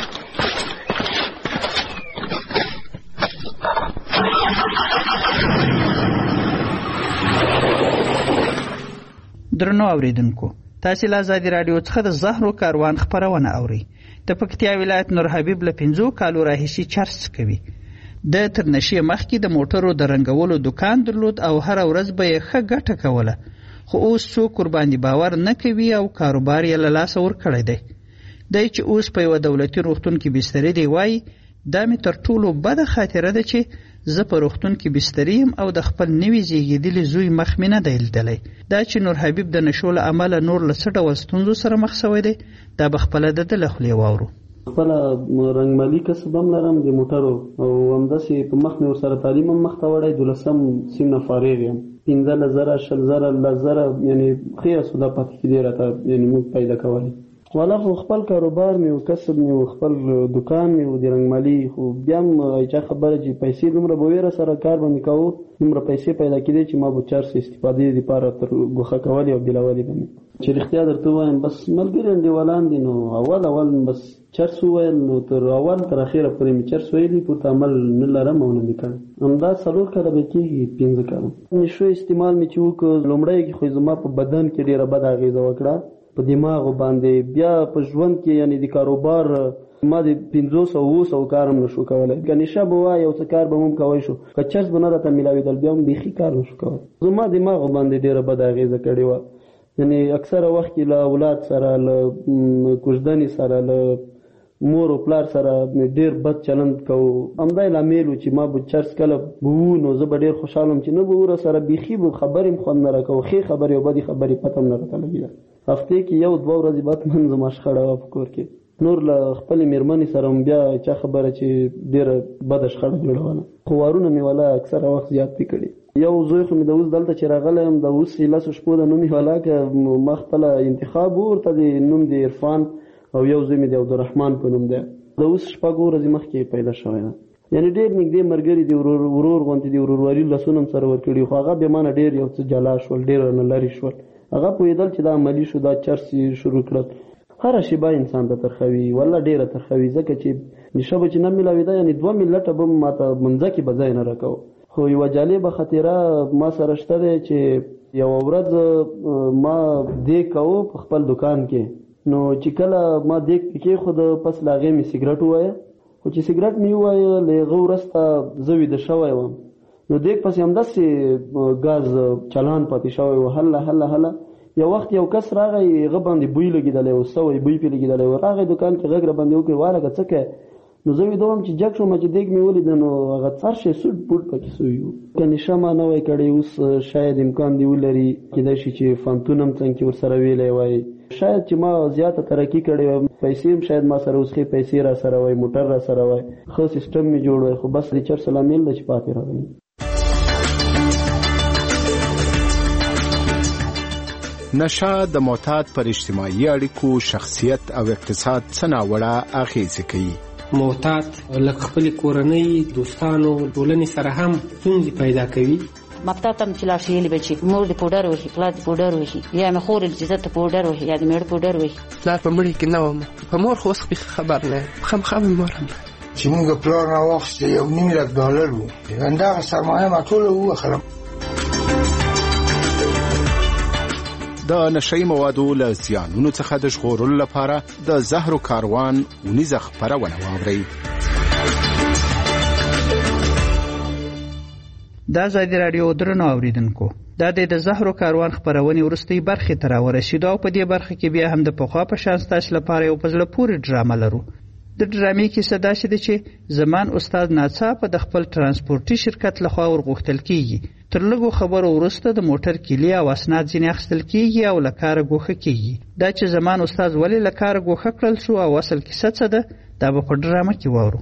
درنو اوریدونکو، تاسې له ازادي راډیو څخه د زهر و کاروان خپرونه اورئ. د پکتیا ولایت نور حبیب له 5 کالو راهیسې چرس کوي. د تر نشې مخکې د موټرو د رنګولو دکان درلود او هر ورځ به یې ښه ګټه کوله، خو اوس څوک ورباندې باور نه کوي او کاروبار یې له لاسه ورکړی دی. دی چې اوس په یوه دولتي روغتون کې بستري دی وایي دا مې تر ټولو بده خاطره ده چې زه په روغتون کې بستري یم او د خپل نوي زیږېدلي زوی مخ مې نه دی لیدلی. دا چې نور حبیب د نشو له امله نور له څه ډول ستونزو سره مخ شوی دی، دا به خپله د ده له خولې واورو. خپله رنګمالي کسب هم لرم د موټرو، او همداسې په مخ مې ورسره تعلیم هم مخته وړی. 12 سیم نه فارغ یم. 15,000 20,000 10,000 یعنې ښې اسوده پاتې کېدې راته یعنې موږ پیدا کولی. والا خو خپل کاروبار مې و، کسب مې و، خپل دکان مې و د رنګمالي. خو بیا هم چا خبره چې پیسې دومره به ویره سره کار به مې کوو، دومره پیسې پیدا کېدې چې ما به چرس استفادې دپاره تر ګوښه کولې او بېلولې به مې. چې رښتیا درته ووایم بس ملګري انډیوالان دي، نو اول بس چرس وویل، نو تر اول تر اخره پورې مې چرس ویلي، پورته عمل نه لرم او نه مې کړی. همدا 4 کاله به کېږي، 5 کاله. نشو استعمال مې چې وکړ، لومړی کې خو زما په بدن کې ډېره بده اغېزه وکړه، په دماغ باندې. بیا په ژوند کې یعنې د کاروبار ما د 500 کار هم نشو کولی. که نشه به وای یو څه کار به هم کوی شو، که چرس به نه راته میلاوېدل بیا هم بیخي کار نشو کولی. زما دماغ باندې ډېره بده اغېزه کړې وه. یعنې اکثره وخت کې له اولاد سره، له کوژدنې سره، له مور او پلار سره ډېر بد چلند کوو. همدا یې لامل و چې ما به چرس کله به وو نو زه به ډېر خوشحاله وم چې نه به ور سره بیخي به خبرې هم خوند نه راکوو، ښې خبرې او بدې خبرې پته هم نه راته لګېده. هفتې کې 1-2 ورځې بعد من زما شخړه وه په کور کې. نور له خپلې مېرمنې سره هم بیا چا خبره چې ډېره بده شخړه جوړوله. خو وارونه مې والا اکثره وخت زیات دي کړي. یو زوی خو مې د اوس دلته چې راغلی یم، د اوس 10 شپو د نوم یې والا که ما خپله انتخاب ورته د نوم د عرفان او یو زوی مې د عبدالرحمن په نوم دی. د اوس 4 ورځې مخکې پیدا شوی ده. یعنې ډېر نږدې ملګري دي، ورور غوندې د ورورولي لاسونه هم سره ورکړي. خو هغه بیا مانه ډېر یو څه جلا شول، ډېر رانه لرې شول. هغه پوهېدل چې دا عملي شو، دا چرس یې شروع کړل. هره شیبه انسان ته ترخوي، والله ډېره ترخوي، ځکه چې نشه به چې نه میلاوېده یعنې 2 منټه به ماته منځه کې به ځای نه راکوو. خو یوه جالبه خاطره ما سره شته دی چې یوه ورځ ما دیګ کوو په خپل دکان کې. نو چې کله ما دیګ کېښود، پس له هغې مې سګرټ ووایه. خو چې سګرټ مې ووایه له هغه وروسته زه ویده شوی وم. نو دیګ پسې همداسې ګاز چالان پاتې شوی و. هله یو وخت یو کس راغی، هغه باندې بوی لګېدلی و، سوی بوی پرې لګېدلی و. راغی دکان کې غږ را باندې وکړې، والګه څه کوې؟ نو زه ویده وم چې جګ شوم چې دیګ مې ولیده، نو هغه څر شی سوټ بوټ پکې سوی و. که نشه ما نه وای کړی، اوس شاید امکان دی ولري کېدای شي چې فانتون هم څنګ کې ورسره ویلی وای. شاید چې ما زیاته ترقي کړې وای، پیسې هم شاید ما سره اوس ښې پیسې را سره وای، موټر را سره وای، ښه سیسټم مې جوړ وای. خو بس د چرس لامل ده چې پاتې راغلی. نشه د معتاد پر اجتماعي اړیکو، شخصیت او اقتصاد څه ناوړه اغیزې کوي. معتاد لکه خپل کورنۍ، دوستانو، ټولنې سره هم ستونزې پیدا کوي. مکتب ته چې لاړ شي لبچي مور د پودر وهي، پلار د پودر وهي، یا مې خور چې زته پودر وهي، یا د مېړه پودر وهي. پلار په مړي کې نه وم، په مور خو اوس خبر نه خامخا مې مور هم چې موږ پلار راواخیسته $1,000,000 وو، همدغه سرمایه ما ټوله ووخلم. د نشهیي موادو له زیانونو څخه د ژغورلو لپاره د زهرو کاروان اونیزه خپرونه واورئ. دا ازادي راډیو درنو اوریدونکو، دا د زهرو کاروان خپرونې وروستۍ برخې ته راورسېدو او په دې برخه کې بیا هم د پخوا په شان ستاسو لپاره یو په زړه پورې ډرامه لرو. د ډرامې کیسه داسې ده چې زمان استاد ناڅاپه د خپل ترانسپورټي شرکت لخوا ورغوښتل کیږي. تر لږو خبرو وروسته د موټر کیلي او اسناد ځینې اخیستل کیږي او له کاره ګوښه کیږي. دا چې زمان استاد ولې له کاره ګوښه کړل شو او اصل کیسه څه ده، دا به په ډرامه کې واورو.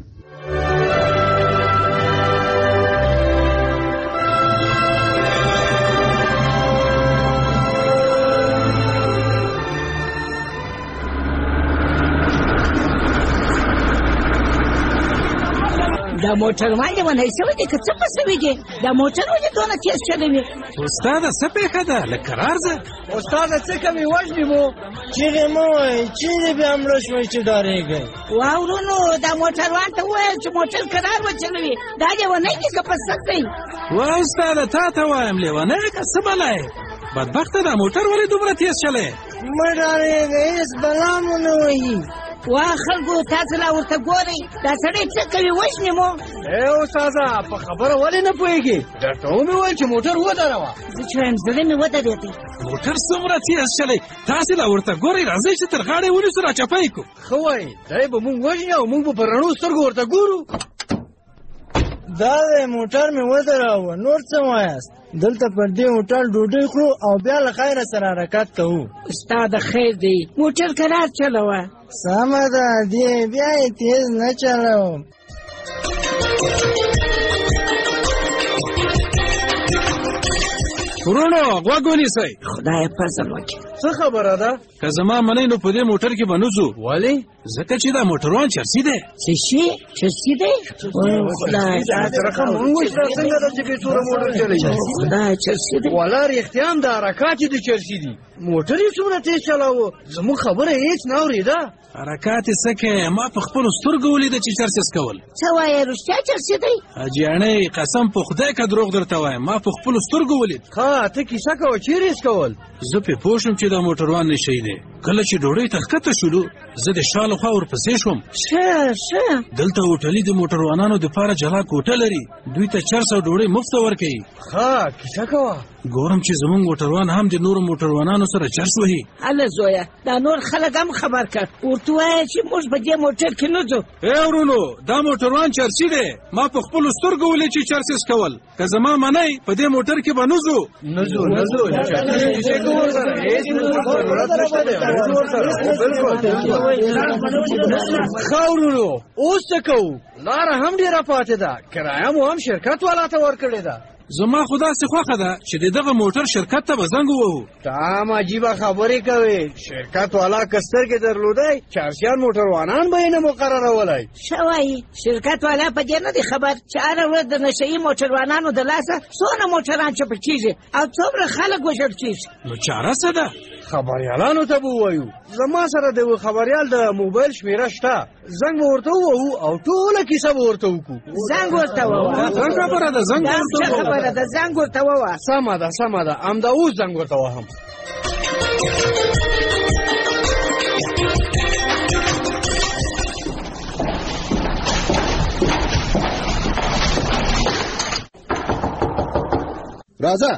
دا موټر باندې ونې شوی دی که څه په سوي دی؟ دا موټر ولې دونه تیز چلوي؟ استاده څه پېښه ده؟ لکه قرار زه استاده څه کوي؟ وژنې مو چیغې مه وایئ، چیرې بیا مړه شوئ چې ډارېږئ؟ واورونو دا موټروان ته وویل چې موټر قرار وچلوي، دا لیونی دی که په سک دی؟ وا استاده تا ته وایم لیونی که څه بلا یې؟ بدبخته دا موټر ولې دومره تیز چلی؟ مه ډارېږئ، هېڅ بلا مو نه وهي. وا خلکو تاسو لا ورته ګورئ، دا سړی څه کوي؟ وژنې مو. ای استاده په خبره ولې نه پوهېږې؟ درته ومې ویل چې موټر ودروه. زه چې وایم زړه مې ودرېدی. موټر څومره تیز چلی، تاسې لا ورته ګورئ، راځئ چې تر غاړې ونیسو راچپه یې کړو. ښه وایي، دی به مونږ وژني او مونږ به په رڼو سترګو ورته ګورو. دا دی موټر مې ودراوه، نور څه وایاست؟ دلته پر دې هوټل ډوډۍ خورو او بیا له خیره سره حرکت کوو. استاده خیر دی، موټر قرار چلوه. سمه ده، دی بیا یې تیز نه چلوم. ورونو غوږ ونیسئ. خدای فضل وکړي. څه خبره ده؟ که زما منئ نو په دې موټر کې به نه ځو. ولې؟ ځکه چې دا موټروان چرسي دی. څه شي؟ چرسي دی؟ خدای رقم مونږ دا څنګه ده چې بې توره موټر چلوي؟ خدای چرسي دی. والا رښتیا هم د حرکات یې د چرسي دي. موټر یې څومره تیز چلاوه، زموږ خبره هېڅ نه اورېده. حرکات یې څه کوې؟ ما په خپلو سترګو ولیده چې چرسس کول. څه وایې رښتیا چرسي دی؟ حاجیانۍ قسم په خدای که دروغ درته وایم، ما په خپلو سترګو ولید. ښه ته کیسه کوه، چیرې یې کول؟ زه پې پوه شوم چې دا موټروان نشی دی. کله چې ډوډۍ ته ښکته شولو زه د شا لخوا ورپسې شوم. ښه دلته هوټلي د موټروانانو دپاره جلا کوټه لري، دوی ته چرس او ډوډۍ مفته ورکوي. ښه کیسه کوه. ګورم چې زمونږ موټروان هم د نورو موټروانانو سره چرس وهي. هله زویه، دا نور خلک هم خبر کړ، ورته وایه چې موږ په دې موټر کې نه ځو. ای ورونو دا موټروان چرسي دی، ما په خپلو سترګو ولید چې چرسس کول. که زما منئ په دې موټر کې به نه ځو. نه ځو ښه ورونو، اوس څه کوو؟ لاره هم ډېره پاتې ده، کرایه مو هم شرکت والا ته ورکړې ده. زما خو داسې خوښه ده چې د دغه موټر شرکت ته به زنګ ووهو. ته هم عجیبه خبرې کوې. شرکت والا که سترګې درلودی چارسیان موټروانان به یې نه مقررولی. ښه وایي، شرکت والا په دې نه دی خبر چې هره ورځ د نشهیي موټروانانو د لاسه څونه موټران چپه کېږي او څومره خلک وژل کېږي. نو چاره څه ده؟ خبریالانو ته به ووایو. زما سره د یوه خبریال د موبایل شمېره شته، زنګ به ورته ووهو او ټوله کیسه به ورته وکړو. زنګ ورته ووهه. څه خبره ده؟ زنګ ورته ووهه. خبره ده، زنګ ورته ووهه. سمه ده، همدا اوس زنګ ورته وهم. راځه.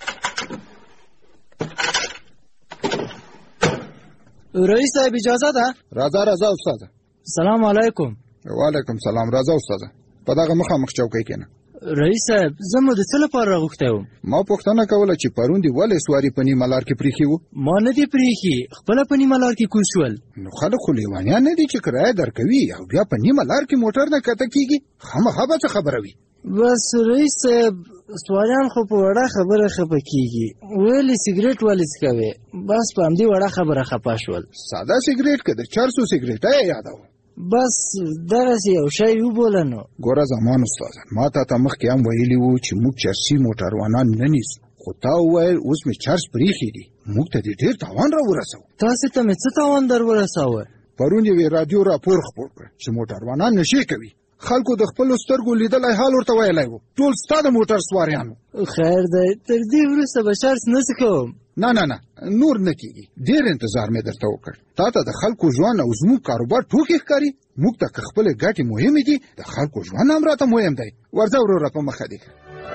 رئیس صاحب اجازه ده؟ راځه استاده. سلام علیکم. وعلیکم سلام. راځه استاده، په دغه مخامخ چوکۍ کېنه. رئیس صاحب زه مو د څه لپاره راغوښتی وم؟ ما پوښتنه کوله چې پرون دې ولې سواري په نیمه لار کې پرېښي وو؟ ما نه دي پرېښي، خپله په نیمه لار کې کوز شول. نو خلک خو لیوانیان نه دي چې کرایه درکوي او بیا په نیمه لار کې موټر نه کښته کېږي؟ خامخا به څه خبره وي. بس رئیس صاحب سواریان خو په وړه خبره خپه کیږي ویلې سیګریټ ولې څکوي بس په همدې وړه خبره خپه شول ساده سیګریټ که د چرسو سیګریټ یې یادو بس دغسې یو شی وبوله نو ګوره زمان استاده ما ته مخکې هم ویلي وو چې موږ چرسي موټروانان نه نیسو خو تا وویل اوس مې چرس پرېښي دي موږ ته دې ډېر تاوان راورسو تاسې ته مې څه تاوان در ورساوه پرون یوې راډیو راپور خپور کړ چې موټروانان نشې کوي خلکو د خپلو سترګو لیدلی حال ورته ویلی و ټول ستا د موټر سواریانو خیر دی تر دې وروسته به چرس نسې کوم نه نور نه کېږي ډېر انتظار مې درته وکړ تا ته د خلکو ژوند او زموږ کاروبار ټوکې ښکاري موږ ته که خپلې ګټې مهمې دي د خلکو ژوند هم راته مهم دی ورځه وروره په مخه دي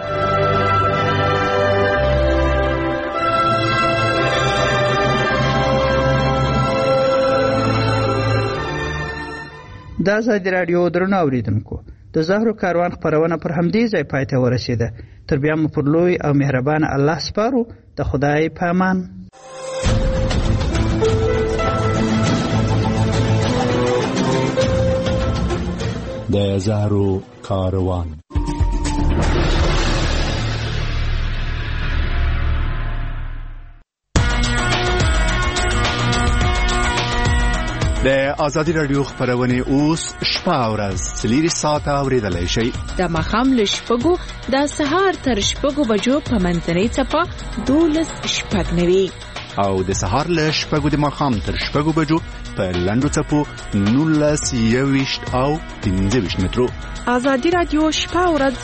د ازادي راډیو درنو اوریدونکو د زهرو کاروان خپرونه پر همدې ځای پای ته ورسېده تر بیا مو پر لوی او مهربان الله سپارو د خدای په امان د زهرو کاروان د ازادي راډیو خبرونه اوس شپه او ورځ 4 ساعته اوریدلای شئ د مخام له شپږو د سهار تر شپږو بجو په منځنۍ څپه 12:09 او د سهار له شپږو د مخام تر شپږو بجو په لنډو څپو 19:20 او 15 مترو ازادي راډیو شپه او ورځ